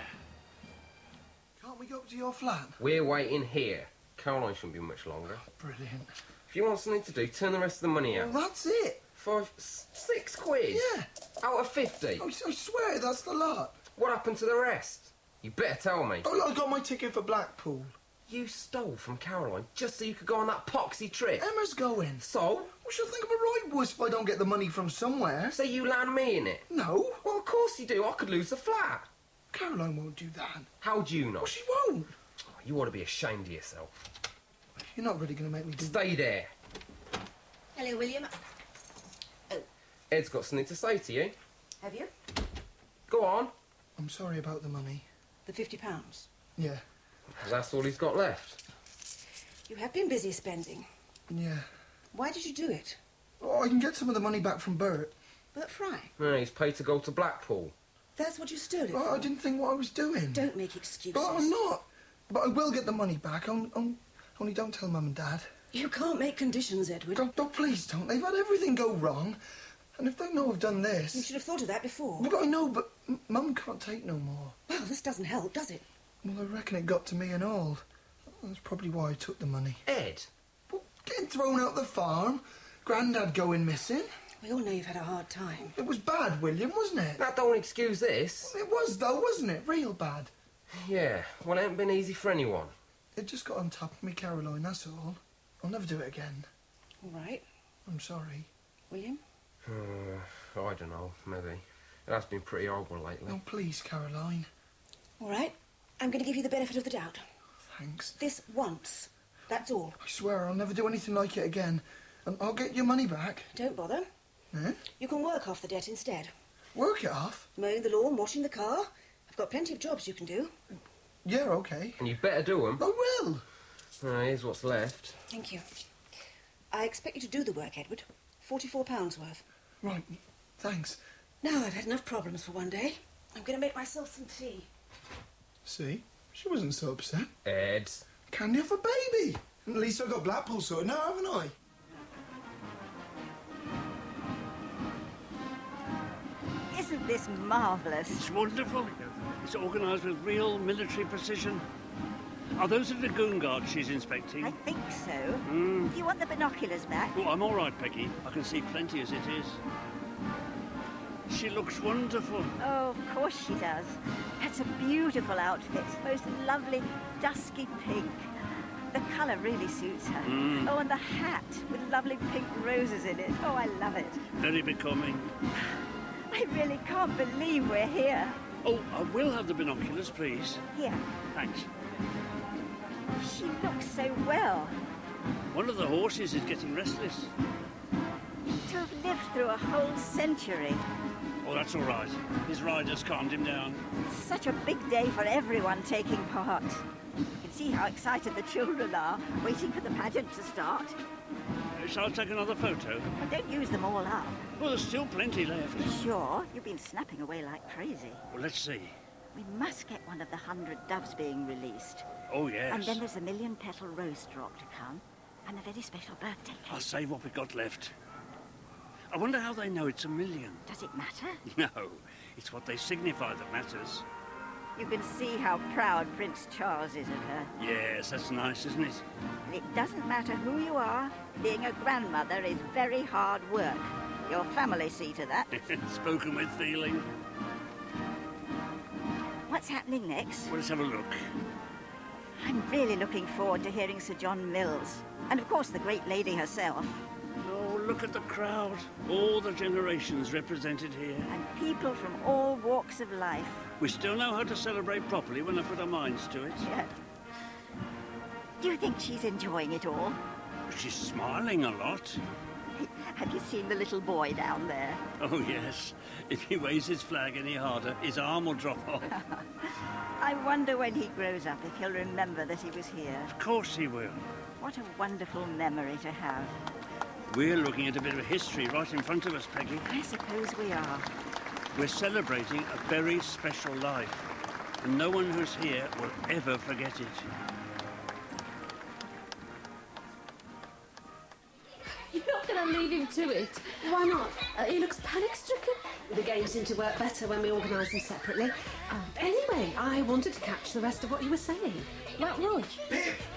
Can't we go up to your flat? We're waiting here. Caroline shouldn't be much longer. Brilliant. If you want something to do, turn the rest of the money out. Well, that's it. Five, s- six quid? Yeah. Out of fifty? I, I swear, that's the lot. What happened to the rest? You better tell me. Oh, I got my ticket for Blackpool. You stole from Caroline just so you could go on that poxy trip. Emma's going. So? Well, she'll think I'm a right wuss if I don't get the money from somewhere. So you land me in it? No. Well, of course you do. I could lose the flat. Caroline won't do that. How do you know? Well, she won't. Oh, you ought to be ashamed of yourself. You're not really going to make me do Stay there. Hello, William. Oh, Ed's got something to say to you. have you? Go on. I'm sorry about the money. The fifty pounds. Yeah. That's all he's got left. You have been busy spending. Yeah. Why did you do it? Oh, I can get some of the money back from Bert. Bert Fry. No, he's paid to go to Blackpool. That's what you stole it Oh, for. I didn't think what I was doing. Don't make excuses. But I'm not. But I will get the money back. On, on, only don't tell Mum and Dad. You can't make conditions, Edward. Don't, don't, please don't. They've had everything go wrong. And if they know I've done this... You should have thought of that before. Well, I know, but M- Mum can't take no more. Well, this doesn't help, does it? Well, I reckon it got to me and all. That's probably why I took the money. Ed? Well, getting thrown out the farm, Grandad going missing. We all know you've had a hard time. It was bad, William, wasn't it? That don't excuse this. It was, though, wasn't it? Real bad. Yeah, well, it ain't been easy for anyone. It just got on top of me, Caroline, that's all. I'll never do it again. All right. I'm sorry. William? Uh, I don't know, maybe. It has been pretty horrible lately. No, please, Caroline. All right. I'm going to give you the benefit of the doubt. Thanks. This once. That's all. I swear I'll never do anything like it again. And I'll get your money back. Don't bother. Eh? You can work off the debt instead. Work it off? Mowing the lawn, washing the car. I've got plenty of jobs you can do. Yeah, OK. And you better do them. I will. Uh, here's what's left. Thank you. I expect you to do the work, Edward. Forty-four pounds worth. Right. Thanks. Now I've had enough problems for one day. I'm going to make myself some tea. See? She wasn't so upset. Ed. Candy off a baby. At least I got Blackpool sorted now, haven't I? Isn't this marvellous? It's wonderful. It's organised with real military precision. Are those the Dragoon Guards she's inspecting? I think so. Mm. Do you want the binoculars back? Oh, I'm all right, Peggy. I can see plenty as it is. She looks wonderful. Oh, of course she does. That's a beautiful outfit. Most lovely dusky pink. The colour really suits her. Mm. Oh, and the hat with lovely pink roses in it. Oh, I love it. Very becoming. I really can't believe we're here. Oh, I will have the binoculars, please. Here. Thanks. She looks so well. One of the horses is getting restless. To have lived through a whole century. Oh, that's all right. His rider's calmed him down. It's such a big day for everyone taking part. You can see how excited the children are, waiting for the pageant to start. Uh, shall I take another photo? But don't use them all up. Well, there's still plenty left. You sure? You've been snapping away like crazy. Well, let's see. We must get one of the hundred doves being released. Oh, yes. And then there's a million petal rose drop to come, and a very special birthday cake. I'll save what we've got left. I wonder how they know it's a million. Does it matter? No, it's what they signify that matters. You can see how proud Prince Charles is of her. Yes, that's nice, isn't it? And it doesn't matter who you are. Being a grandmother is very hard work. Your family see to that. Spoken with feeling. What's happening next? Well, let's have a look. I'm really looking forward to hearing Sir John Mills. And, of course, the great lady herself. Oh, look at the crowd. All the generations represented here. And people from all walks of life. We still know how to celebrate properly when I put our minds to it. Yeah. Do you think she's enjoying it all? She's smiling a lot. Have you seen the little boy down there? Oh, yes. If he waves his flag any harder, his arm will drop off. I wonder when he grows up if he'll remember that he was here. Of course he will. What a wonderful memory to have. We're looking at a bit of history right in front of us, Peggy. I suppose we are. We're celebrating a very special life, and no one who's here will ever forget it. You're not going to leave him to it. Why not? Uh, he looks panic-stricken. The games seem to work better when we organise them separately. Uh, anyway, I wanted to catch the rest of what you were saying. Like Roy. Pip!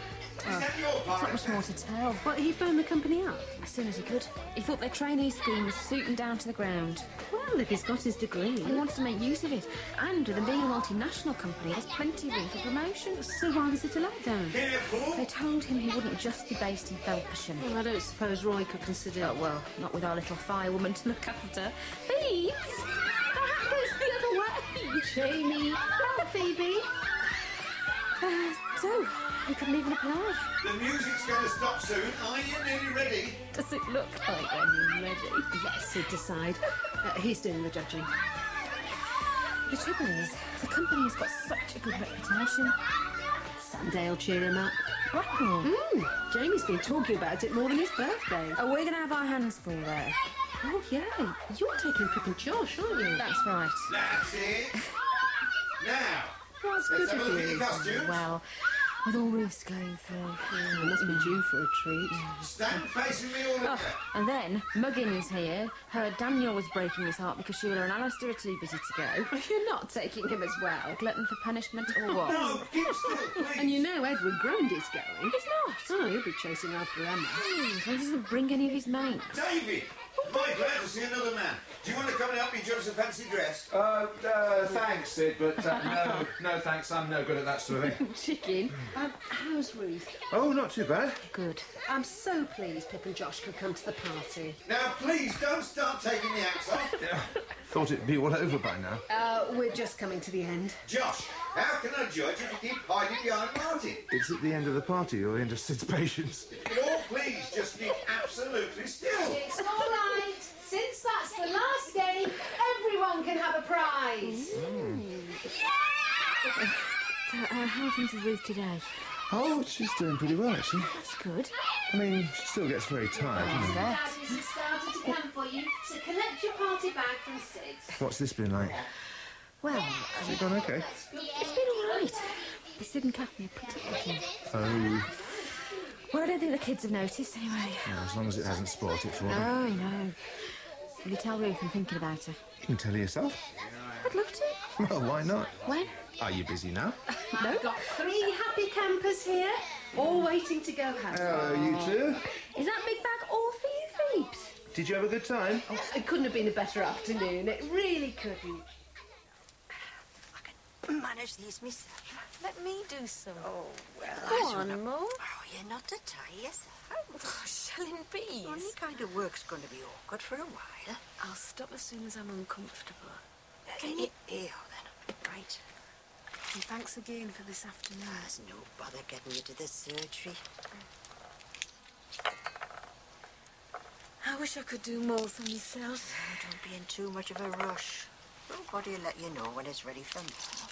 Well, that your there's not part? much more to tell. But he phoned the company up. As soon as he could. He thought their trainee scheme was suiting down to the ground. Well, if he's got his degree. He wants to make use of it. And with them being a multinational company, there's plenty of room for promotion. So why was it a letdown? They told him he wouldn't just be based in Felpersham. Well, I don't suppose Roy could consider... Oh, well, not with our little firewoman to look after. Phoebe! That goes the other way! Jamie! Oh, Phoebe! Uh, so, he couldn't even apply. The music's going to stop soon. Are you nearly ready? Does it look like when you're ready? Yes, he'd decide. Uh, he's doing the judging. The trouble is, the company's got such a good reputation. Someday will cheer him up. Blackpool. Mm, Jamie's been talking about it more than his birthday. Oh, we're going to have our hands full there. Oh, yeah. You're taking Pip and Josh, aren't you? That's right. That's it. Now, That's let's good have a of look at your you. costumes. Well, with all roofs going through. I must be due for a treat. Stand facing me all Oh, of and then Muggins here heard Daniel was breaking his heart because Sheila and Alistair are too busy to go. You're not taking him as well. Glutton for punishment or what? No, keep still, please. And you know Edward Grundy's going. He's not. Oh, he'll be chasing after Emma. Hmm, so he doesn't bring any of his mates. David, my glad to see another man. Do you want to come and help me judge the fancy dress? Uh, uh, thanks, Sid, but uh, no, no thanks, I'm no good at that sort of thing. Chicken. Um, how's Ruth? Oh, not too bad. Good. I'm so pleased Pip and Josh could come to the party. Now, please, don't start taking the axe off. Yeah, thought it'd be all over by now. Uh, we're just coming to the end. Josh, how can I judge if you keep hiding behind Martin? It's at the end of the party or the end of Sid's patience. If you could all please just keep absolutely still. It's all right. Since that's the last game, everyone can have a prize. So, uh, how are things with Ruth today? Oh, she's doing pretty well, actually. That's good. I mean, she still gets very tired, doesn't she? Daddy's has started to camp for you, so collect your party bag from Sid. What's this been like? Well, Has it gone okay? it's been all right. The Sid and Cathy are pretty lucky. Oh, Well, I don't think the kids have noticed, anyway. yeah, as long as it hasn't spoilt it for them. No, no. Will you tell Ruth I'm thinking about her? You can tell her yourself. I'd love to. Well, why not? When? Are you busy now? No. I've got three happy campers here, all waiting to go home. Hello, you two. Is that big bag all for you, Phoebes? Did you have a good time? Oh, it couldn't have been a better afternoon. It really couldn't. Manage these myself. Let me do some. Oh, well, Go I on, don't know. Mo. Oh, you're not a tie yourself. Oh, shelling bees. Any kind of work's going to be awkward for a while. I'll stop as soon as I'm uncomfortable. Can you... Here, then. Right. And thanks again for this afternoon. There's no bother getting you to the surgery. I wish I could do more for myself. Oh, don't be in too much of a rush. Nobody will let you know when it's ready for more.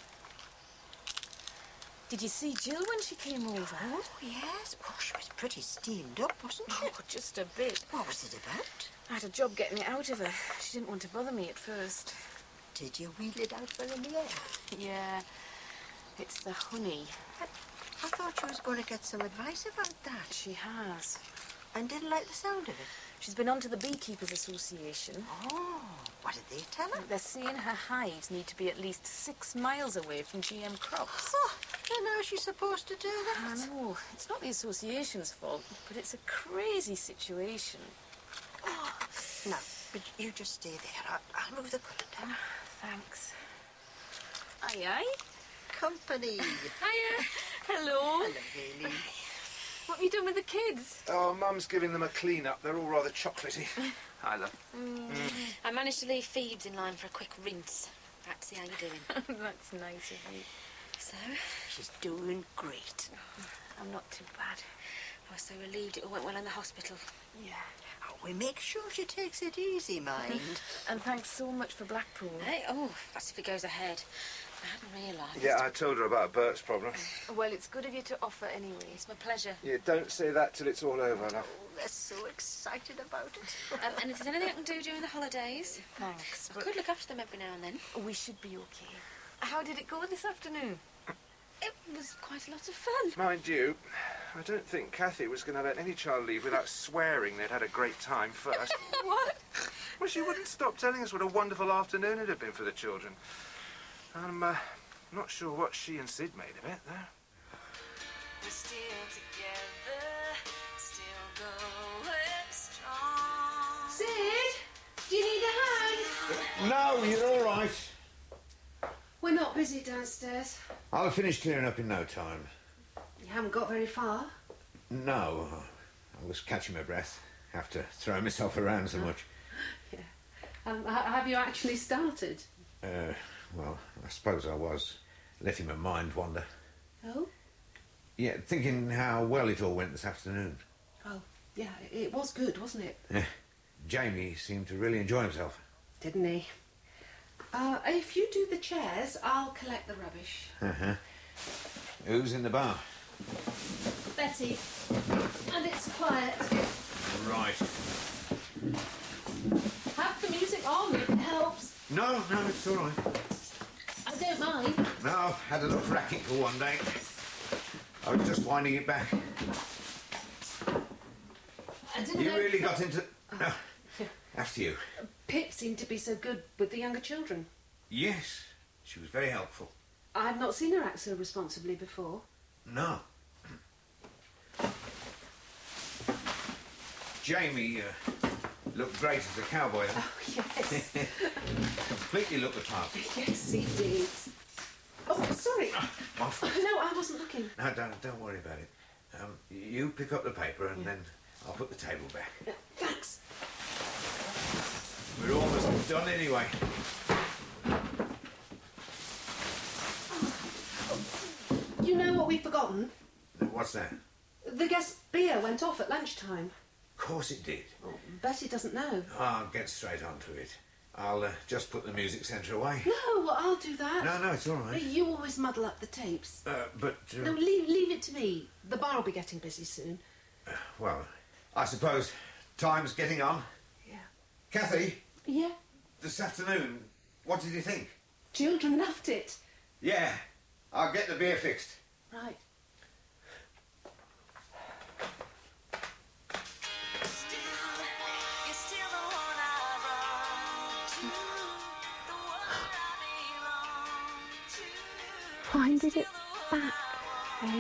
Did you see Jill when she came over? Oh, yes. Oh, she was pretty steamed up, wasn't she? Oh, just a bit. What was it about? I had a job getting it out of her. She didn't want to bother me at first. Did you wheel it out for in the air? Yeah. It's the honey. I, I thought she was going to get some advice about that. She has. And didn't like the sound of it. She's been on to the Beekeepers Association. Oh, what did they tell her? They're saying her hives need to be at least six miles away from G M crops. Oh, then how's she supposed to do that? I know. It's not the association's fault, but it's a crazy situation. Oh, no, but you just stay there. I'll, I'll move the colander. Thanks. Aye, aye. Company. Hiya. Hello. Hello, Hayley. What have you done with the kids? Oh, Mum's giving them a clean-up. They're all rather chocolatey. Hi, love. Mm. I managed to leave Phoebes in line for a quick rinse. Right, see how you're doing. That's nice of you. So? She's doing great. I'm not too bad. I was so relieved it all went well in the hospital. Yeah. Oh, we make sure she takes it easy, mind. And thanks so much for Blackpool. Hey, oh, that's if it goes ahead. I hadn't realised. Yeah, I told her about Bert's problem. Well, it's good of you to offer anyway. It's my pleasure. Yeah, don't say that till it's all over, love. Oh, they're so excited about it. Um, and if there's anything I can do during the holidays, Thanks. I could look after them every now and then. We should be okay. How did it go this afternoon? It was quite a lot of fun. Mind you, I don't think Cathy was going to let any child leave without swearing they'd had a great time first. What? Well, she wouldn't stop telling us what a wonderful afternoon it had been for the children. I'm uh, not sure what she and Sid made of it, though. we're still together, still going strong. Sid, do you need a hand? No, you're all right. We're not busy downstairs. I'll finish clearing up in no time. You haven't got very far. No, I was catching my breath after throwing myself around so much. Yeah. Um, ha- have you actually started? Uh, well, I suppose I was, letting my mind wander. Oh? Yeah, thinking how well it all went this afternoon. Oh, yeah, it was good, wasn't it? Yeah. Jamie seemed to really enjoy himself. Didn't he? Uh, if you do the chairs, I'll collect the rubbish. Uh-huh. Who's in the bar? Betty. And it's quiet. Right. Have the music on if it helps. No, no, it's all right. I don't mind. No, I've had enough racket for one day. I was just winding it back. I didn't You know... really got into... No, after you. Pip seemed to be so good with the younger children. Yes, she was very helpful. I've not seen her act so responsibly before. No. Jamie uh, looked great as a cowboy. Oh, yes. Completely looked the part. Yes, he did. Oh, sorry. My fault. No, I wasn't looking. No, don't, don't worry about it. Um, you pick up the paper and then I'll put the table back. Uh, thanks. We're almost done anyway. You know what we've forgotten? What's that? The guest beer went off at lunchtime. Of course it did. Oh, Betty doesn't know. I'll get straight onto it. I'll uh, just put the music centre away. No, I'll do that. No, no, it's all right. You always muddle up the tapes. Uh, but... Uh, No, leave, leave it to me. The bar will be getting busy soon. uh, well, I suppose time's getting on. Yeah. Kathy? Yeah? This afternoon, what did you think? Children loved it. Yeah, I'll get the beer fixed. Right. Winded it back, eh?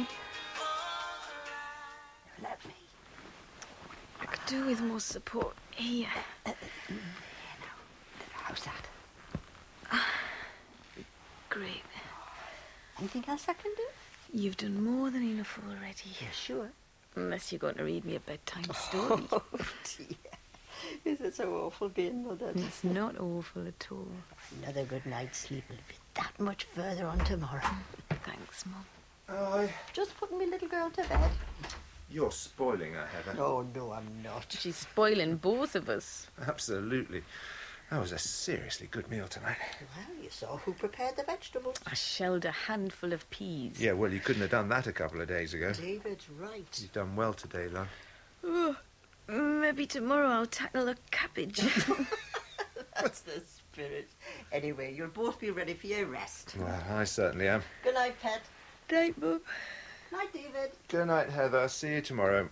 Let me. I could do with more support here. How's that? Great. Anything else I can do? You've done more than enough already. You sure? Unless you're going to read me a bedtime story. Oh, dear. Is it so awful being mothered? It's not awful at all. Another good night's sleep will be that much further on tomorrow. Thanks, Mum. Oh, Just putting me little girl to bed. You're spoiling her, Heather. Oh, no, I'm not. She's spoiling both of us. Absolutely. That was a seriously good meal tonight. Well, you saw who prepared the vegetables. I shelled a handful of peas. Yeah, well, you couldn't have done that a couple of days ago. David's right. You've done well today, love. Oh, maybe tomorrow I'll tackle a cabbage. That's the spirit. Anyway, you'll both be ready for your rest. Well, I certainly am. Good night, Pet. Night, Mum. Night, David. Good night, Heather. See you tomorrow.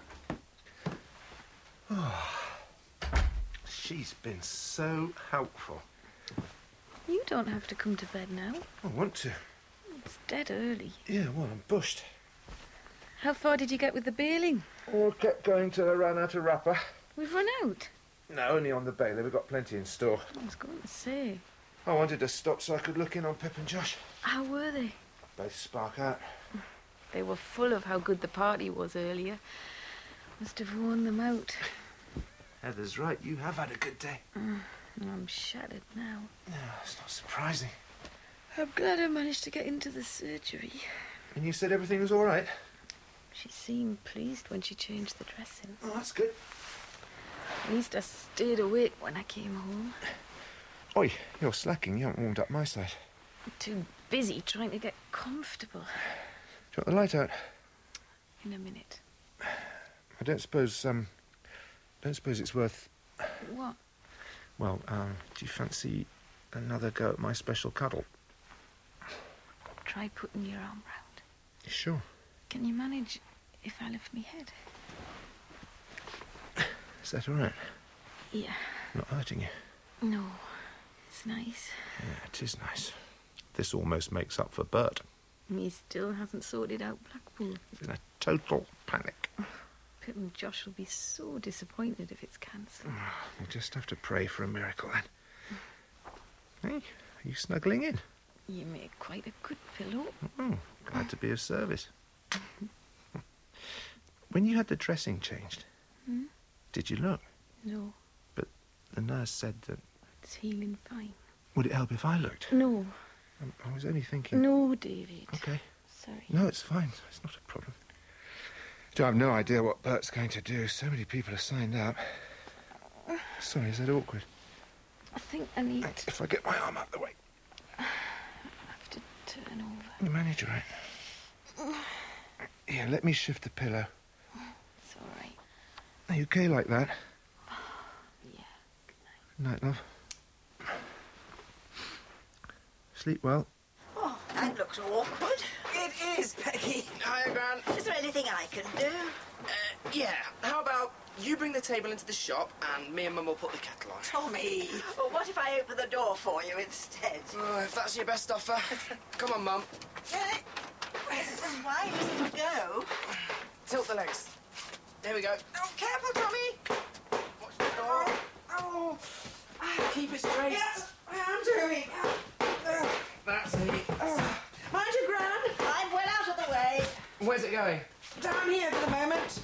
She's been so helpful. You don't have to come to bed now. I want to. It's dead early. Yeah, well, I'm bushed. How far did you get with the baling? Oh, kept going till I ran out of wrapper. We've run out. No, only on the baler. We've got plenty in store. I was going to say. I wanted to stop so I could look in on Pip and Josh. How were they? Both spark out. They were full of how good the party was earlier. Must have worn them out. Heather's right. You have had a good day. Mm, I'm shattered now. No, it's not surprising. I'm glad I managed to get into the surgery. And you said everything was all right? She seemed pleased when she changed the dressing. Oh, that's good. At least I stayed awake when I came home. Oi, you're slacking. You haven't warmed up my side. I'm too busy trying to get comfortable. Do you want the light out? In a minute. I don't suppose, um... don't suppose it's worth... What? Well, um, do you fancy another go at my special cuddle? Try putting your arm round. You sure? Can you manage if I lift my head? Is that all right? Yeah. Not hurting you? No. It's nice. Yeah, it is nice. This almost makes up for Bert. And he still hasn't sorted out Blackpool. He's in a total panic. Pip and Josh will be so disappointed if it's cancelled. We'll just have to pray for a miracle then. Hey, are you snuggling in? You make quite a good pillow. Oh, glad to be of service. When you had the dressing changed, Hmm? did you look? No, But the nurse said that... it's healing fine. Would it help if I looked? No, Um, I was only thinking... no, David. Okay. Sorry. No, it's fine. It's not a problem. I have no idea what Bert's going to do. So many people are signed up. Sorry, is that awkward? I think I need... If I get my arm out the way. I have to turn over. You manage all right. Here, let me shift the pillow. It's all right. Are you okay like that? Yeah. Good night, love. Sleep well. Oh, that looks awkward. It is, Peggy. Hiya, Gran. Is there anything I can do? Uh, yeah, how about you bring the table into the shop and me and Mum will put the kettle on? Tommy. Well, what if I open the door for you instead? Oh, if that's your best offer. Come on, Mum. This is why does it go? Tilt the legs. There we go. Oh, careful, Tommy. Watch the door. Oh, ah, keep it straight. Yes, I am doing. That's it. Mind you, Gran. I'm well out of the way. Where's it going? Down here for the moment.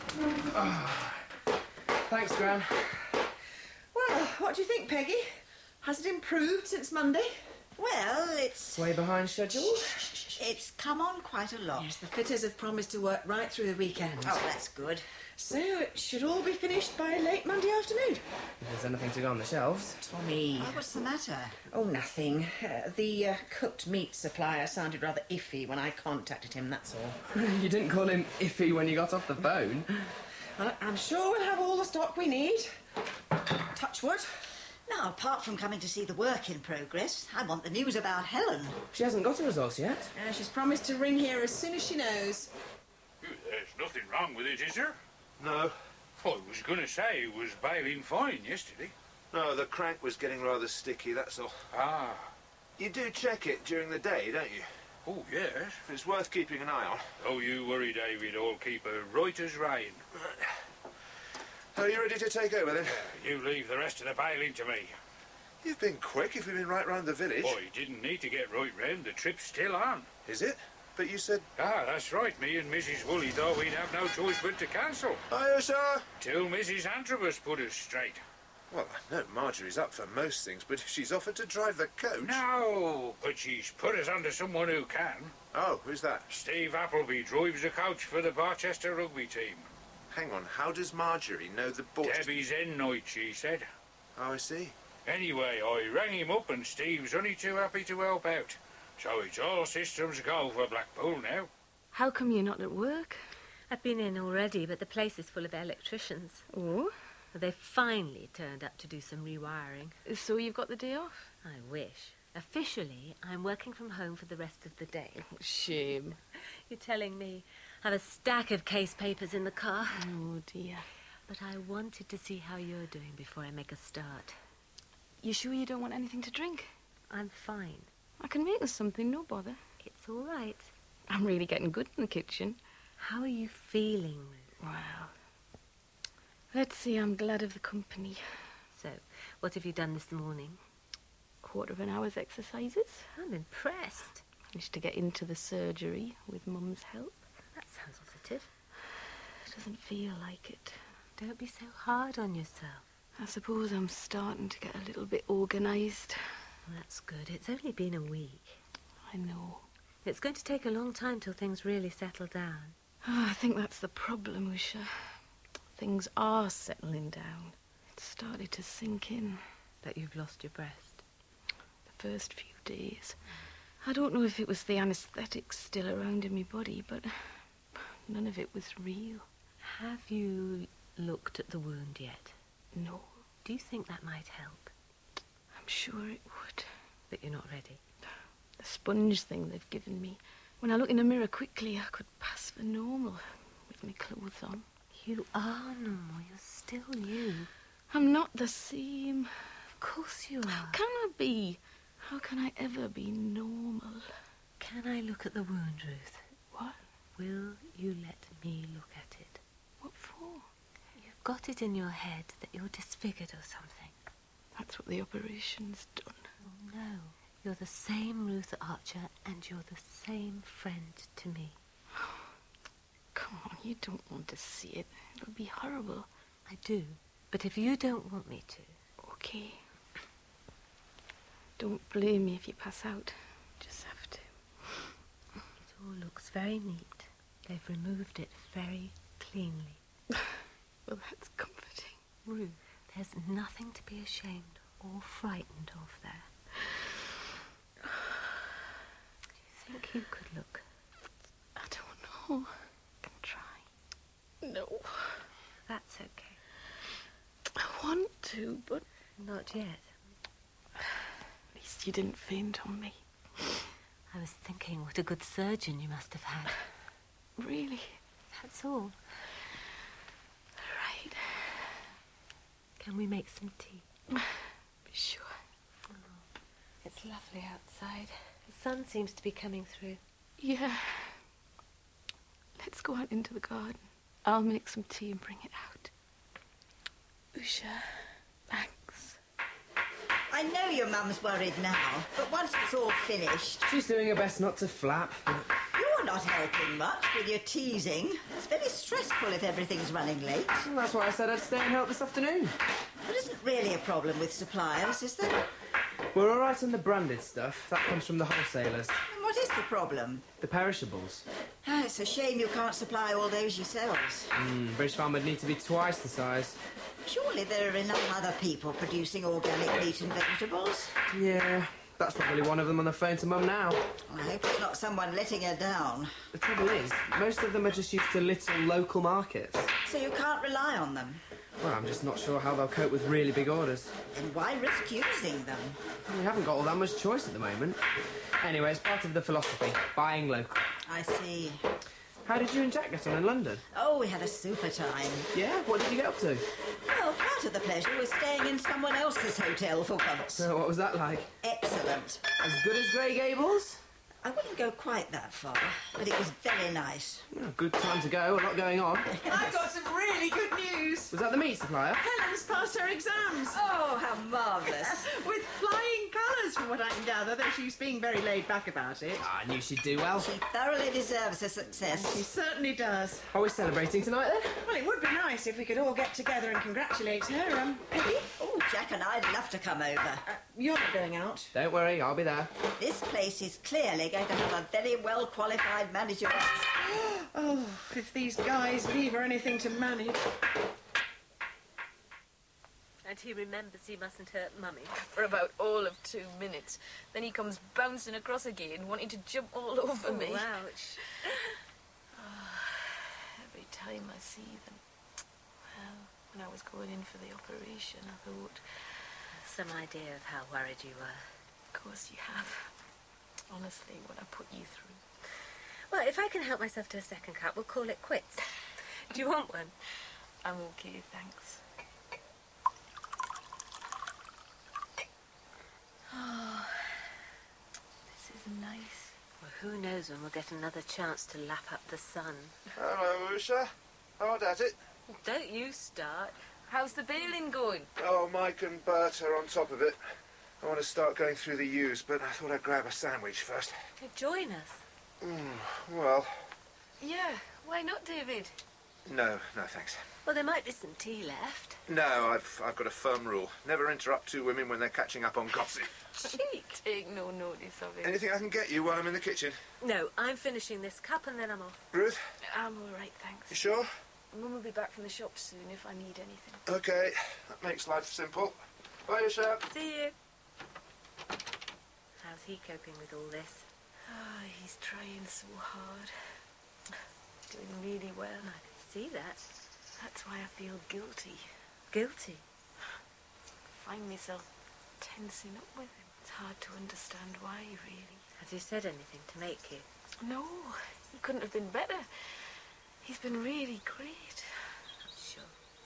Oh. Thanks, Gran. Well, what do you think, Peggy? Has it improved since Monday? Well, it's... Way behind schedule? It's come on quite a lot. Yes, the fitters have promised to work right through the weekend. Oh, that's good. So it should all be finished by late Monday afternoon. If there's anything to go on the shelves. Tommy. Oh, what's the matter? Oh, nothing. Uh, the uh, cooked meat supplier sounded rather iffy when I contacted him, that's all. You didn't call him iffy when you got off the phone. Well, I'm sure we'll have all the stock we need. Touch wood. Now, apart from coming to see the work in progress, I want the news about Helen. She hasn't got a resource yet. Uh, she's promised to ring here as soon as she knows. There's nothing wrong with it, is there? No. I was going to say it was bailing fine yesterday. No, the crank was getting rather sticky, that's all. Ah. You do check it during the day, don't you? Oh, yes. It's worth keeping an eye on. Don't you worry, David. I'll keep her right as rain. Are you ready to take over, then? Uh, you leave the rest of the bailing to me. You've been quick if you've been right round the village. I didn't need to get right round. The trip's still on. Is it? But you said... Ah, that's right. Me and Missus Woolley thought we'd have no choice but to cancel. Aye, sir. Till Missus Antrobus put us straight. Well, I know Marjorie's up for most things, but if she's offered to drive the coach... No, but she's put us onto someone who can. Oh, who's that? Steve Appleby drives the coach for the Barchester rugby team. Hang on, how does Marjorie know the boat? Debbie's in night, she said. Oh, I see. Anyway, I rang him up and Steve's only too happy to help out. So it's all systems go for Blackpool now. How come you're not at work? I've been in already, but the place is full of electricians. Oh? They've finally turned up to do some rewiring. So you've got the day off? I wish. Officially, I'm working from home for the rest of the day. Shame. You're telling me. I have a stack of case papers in the car. Oh, dear. But I wanted to see how you're doing before I make a start. You sure you don't want anything to drink? I'm fine. I can make us something, no bother. It's all right. I'm really getting good in the kitchen. How are you feeling, Ruth? Well, let's see, I'm glad of the company. So, what have you done this morning? Quarter of an hour's exercises. I'm impressed. Managed to get into the surgery with Mum's help. That sounds positive. Doesn't feel like it. Don't be so hard on yourself. I suppose I'm starting to get a little bit organised. Well, that's good. It's only been a week. I know. It's going to take a long time till things really settle down. Oh, I think that's the problem, Usha. Things are settling down. It's started to sink in. That you've lost your breast? The first few days. I don't know if it was the anaesthetic still around in my body, but none of it was real. Have you looked at the wound yet? No. Do you think that might help? I'm sure it would. But you're not ready? The sponge thing they've given me. When I look in a mirror quickly, I could pass for normal with my clothes on. You are normal. You're still you. I'm not the same. Of course you are. How can I be? How can I ever be normal? Can I look at the wound, Ruth? What? Will you let me look at it? What for? You've got it in your head that you're disfigured or something. That's what the operation's done. Oh, no. You're the same Ruth Archer, and you're the same friend to me. Come on, you don't want to see it. It'll be horrible. I do. But if you don't want me to... Okay. Don't blame me if you pass out. Just have to. It all looks very neat. They've removed it very cleanly. Well, that's comforting. Ruth, there's nothing to be ashamed or frightened of there. Do you think you could look? I don't know. I can try. No. That's okay. I want to, but... Not yet. At least you didn't faint on me. I was thinking what a good surgeon you must have had. Really? That's all. Right. Can we make some tea? Be sure. Oh, it's lovely outside. The sun seems to be coming through. Yeah. Let's go out into the garden. I'll make some tea and bring it out. Usha, thanks. I know your mum's worried now, but once it's all finished... She's doing her best not to flap. You're not helping much with your teasing. It's very stressful if everything's running late. Well, that's why I said I'd stay and help this afternoon. There isn't really a problem with suppliers, is there? We're all right on the branded stuff. That comes from the wholesalers. And what is the problem? The perishables. Ah, it's a shame you can't supply all those yourselves. Mm, British Farm would need to be twice the size. Surely there are enough other people producing organic meat and vegetables. Yeah, that's probably one of them on the phone to Mum now. I hope it's not someone letting her down. The trouble is, most of them are just used to little local markets. So you can't rely on them. Well, I'm just not sure how they'll cope with really big orders. Then why risk using them? We haven't got all that much choice at the moment. Anyway, it's part of the philosophy. Buying local. I see. How did you and Jack get on in London? Oh, we had a super time. Yeah? What did you get up to? Well, part of the pleasure was staying in someone else's hotel for once. So what was that like? Excellent. As good as Grey Gables? I wouldn't go quite that far, but it was very nice. Oh, good time to go, a lot going on. I've got some really good news. Was that the meat supplier? Helen's passed her exams. Oh, how marvellous. With flying colours, from what I can gather, though she's being very laid back about it. I knew she'd do well. She thoroughly deserves a success. She certainly does. Are we celebrating tonight, then? Well, it would be nice if we could all get together and congratulate her. Um, Peggy? Oh, Jack and I'd love to come over. Uh, you're not going out. Don't worry, I'll be there. This place is clearly going to have a very well-qualified manager. Oh, if these guys leave her anything to manage. And he remembers he mustn't hurt Mummy. For about all of two minutes. Then he comes bouncing across again, wanting to jump all over Oh, me. ouch. Oh, every time I see them. Well, when I was going in for the operation, I thought... Some idea of how worried you were. Of course you have. Honestly, what I put you through. Well, if I can help myself to a second cup, we'll call it quits. Do you want one? I'm okay, thanks. Oh, this is nice. Well, who knows when we'll get another chance to lap up the sun. Hello, Usha. Hard at it? Don't you start. How's the baling going? Oh, Mike and Bert are on top of it. I want to start going through the U's, but I thought I'd grab a sandwich first. Hey, join us. Mm, well, Yeah, why not, David? no, no thanks. Well, there might be some tea left. No, I've, I've got a firm rule. Never interrupt two women when they're catching up on gossip. Cheek. Take no notice of it. Anything I can get you while I'm in the kitchen? No, I'm finishing this cup and then I'm off. Ruth? I'm all right, thanks. You sure? Mum will be back from the shop soon if I need anything. Okay, that makes life simple. Bye, Usha. See you. How's he coping with all this? Oh, he's trying so hard. Doing really well. I can see that. That's why I feel guilty. Guilty? I find myself tensing up with him. It's hard to understand why, really. Has he said anything to make you? No, he couldn't have been better. He's been really great. Not sure.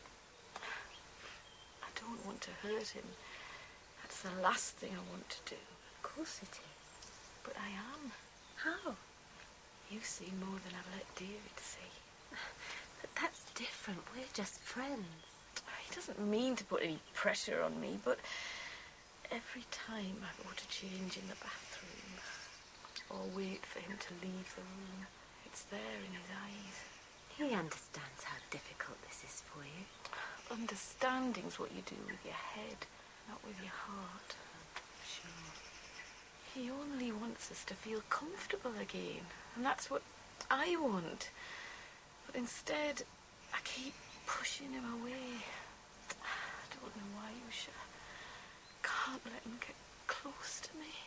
I don't want to hurt him. That's the last thing I want to do. Of course it is. But I am. How? You've seen more than I've let David see. But that's different. We're just friends. He doesn't mean to put any pressure on me, but every time I go to change in the bathroom or wait for him to leave the room, it's there in his eyes. He understands how difficult this is for you. Understanding's what you do with your head, not with your heart. Sure. He only wants us to feel comfortable again, and that's what I want. But instead, I keep pushing him away. I don't know why, Usha. Can't let him get close to me.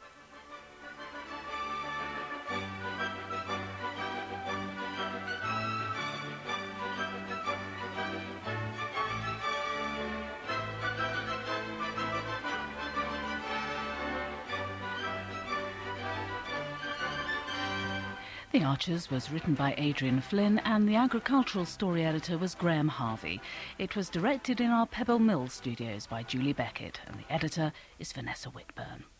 The Archers was written by Adrian Flynn and the agricultural story editor was Graham Harvey. It was directed in our Pebble Mill studios by Julie Beckett and the editor is Vanessa Whitburn.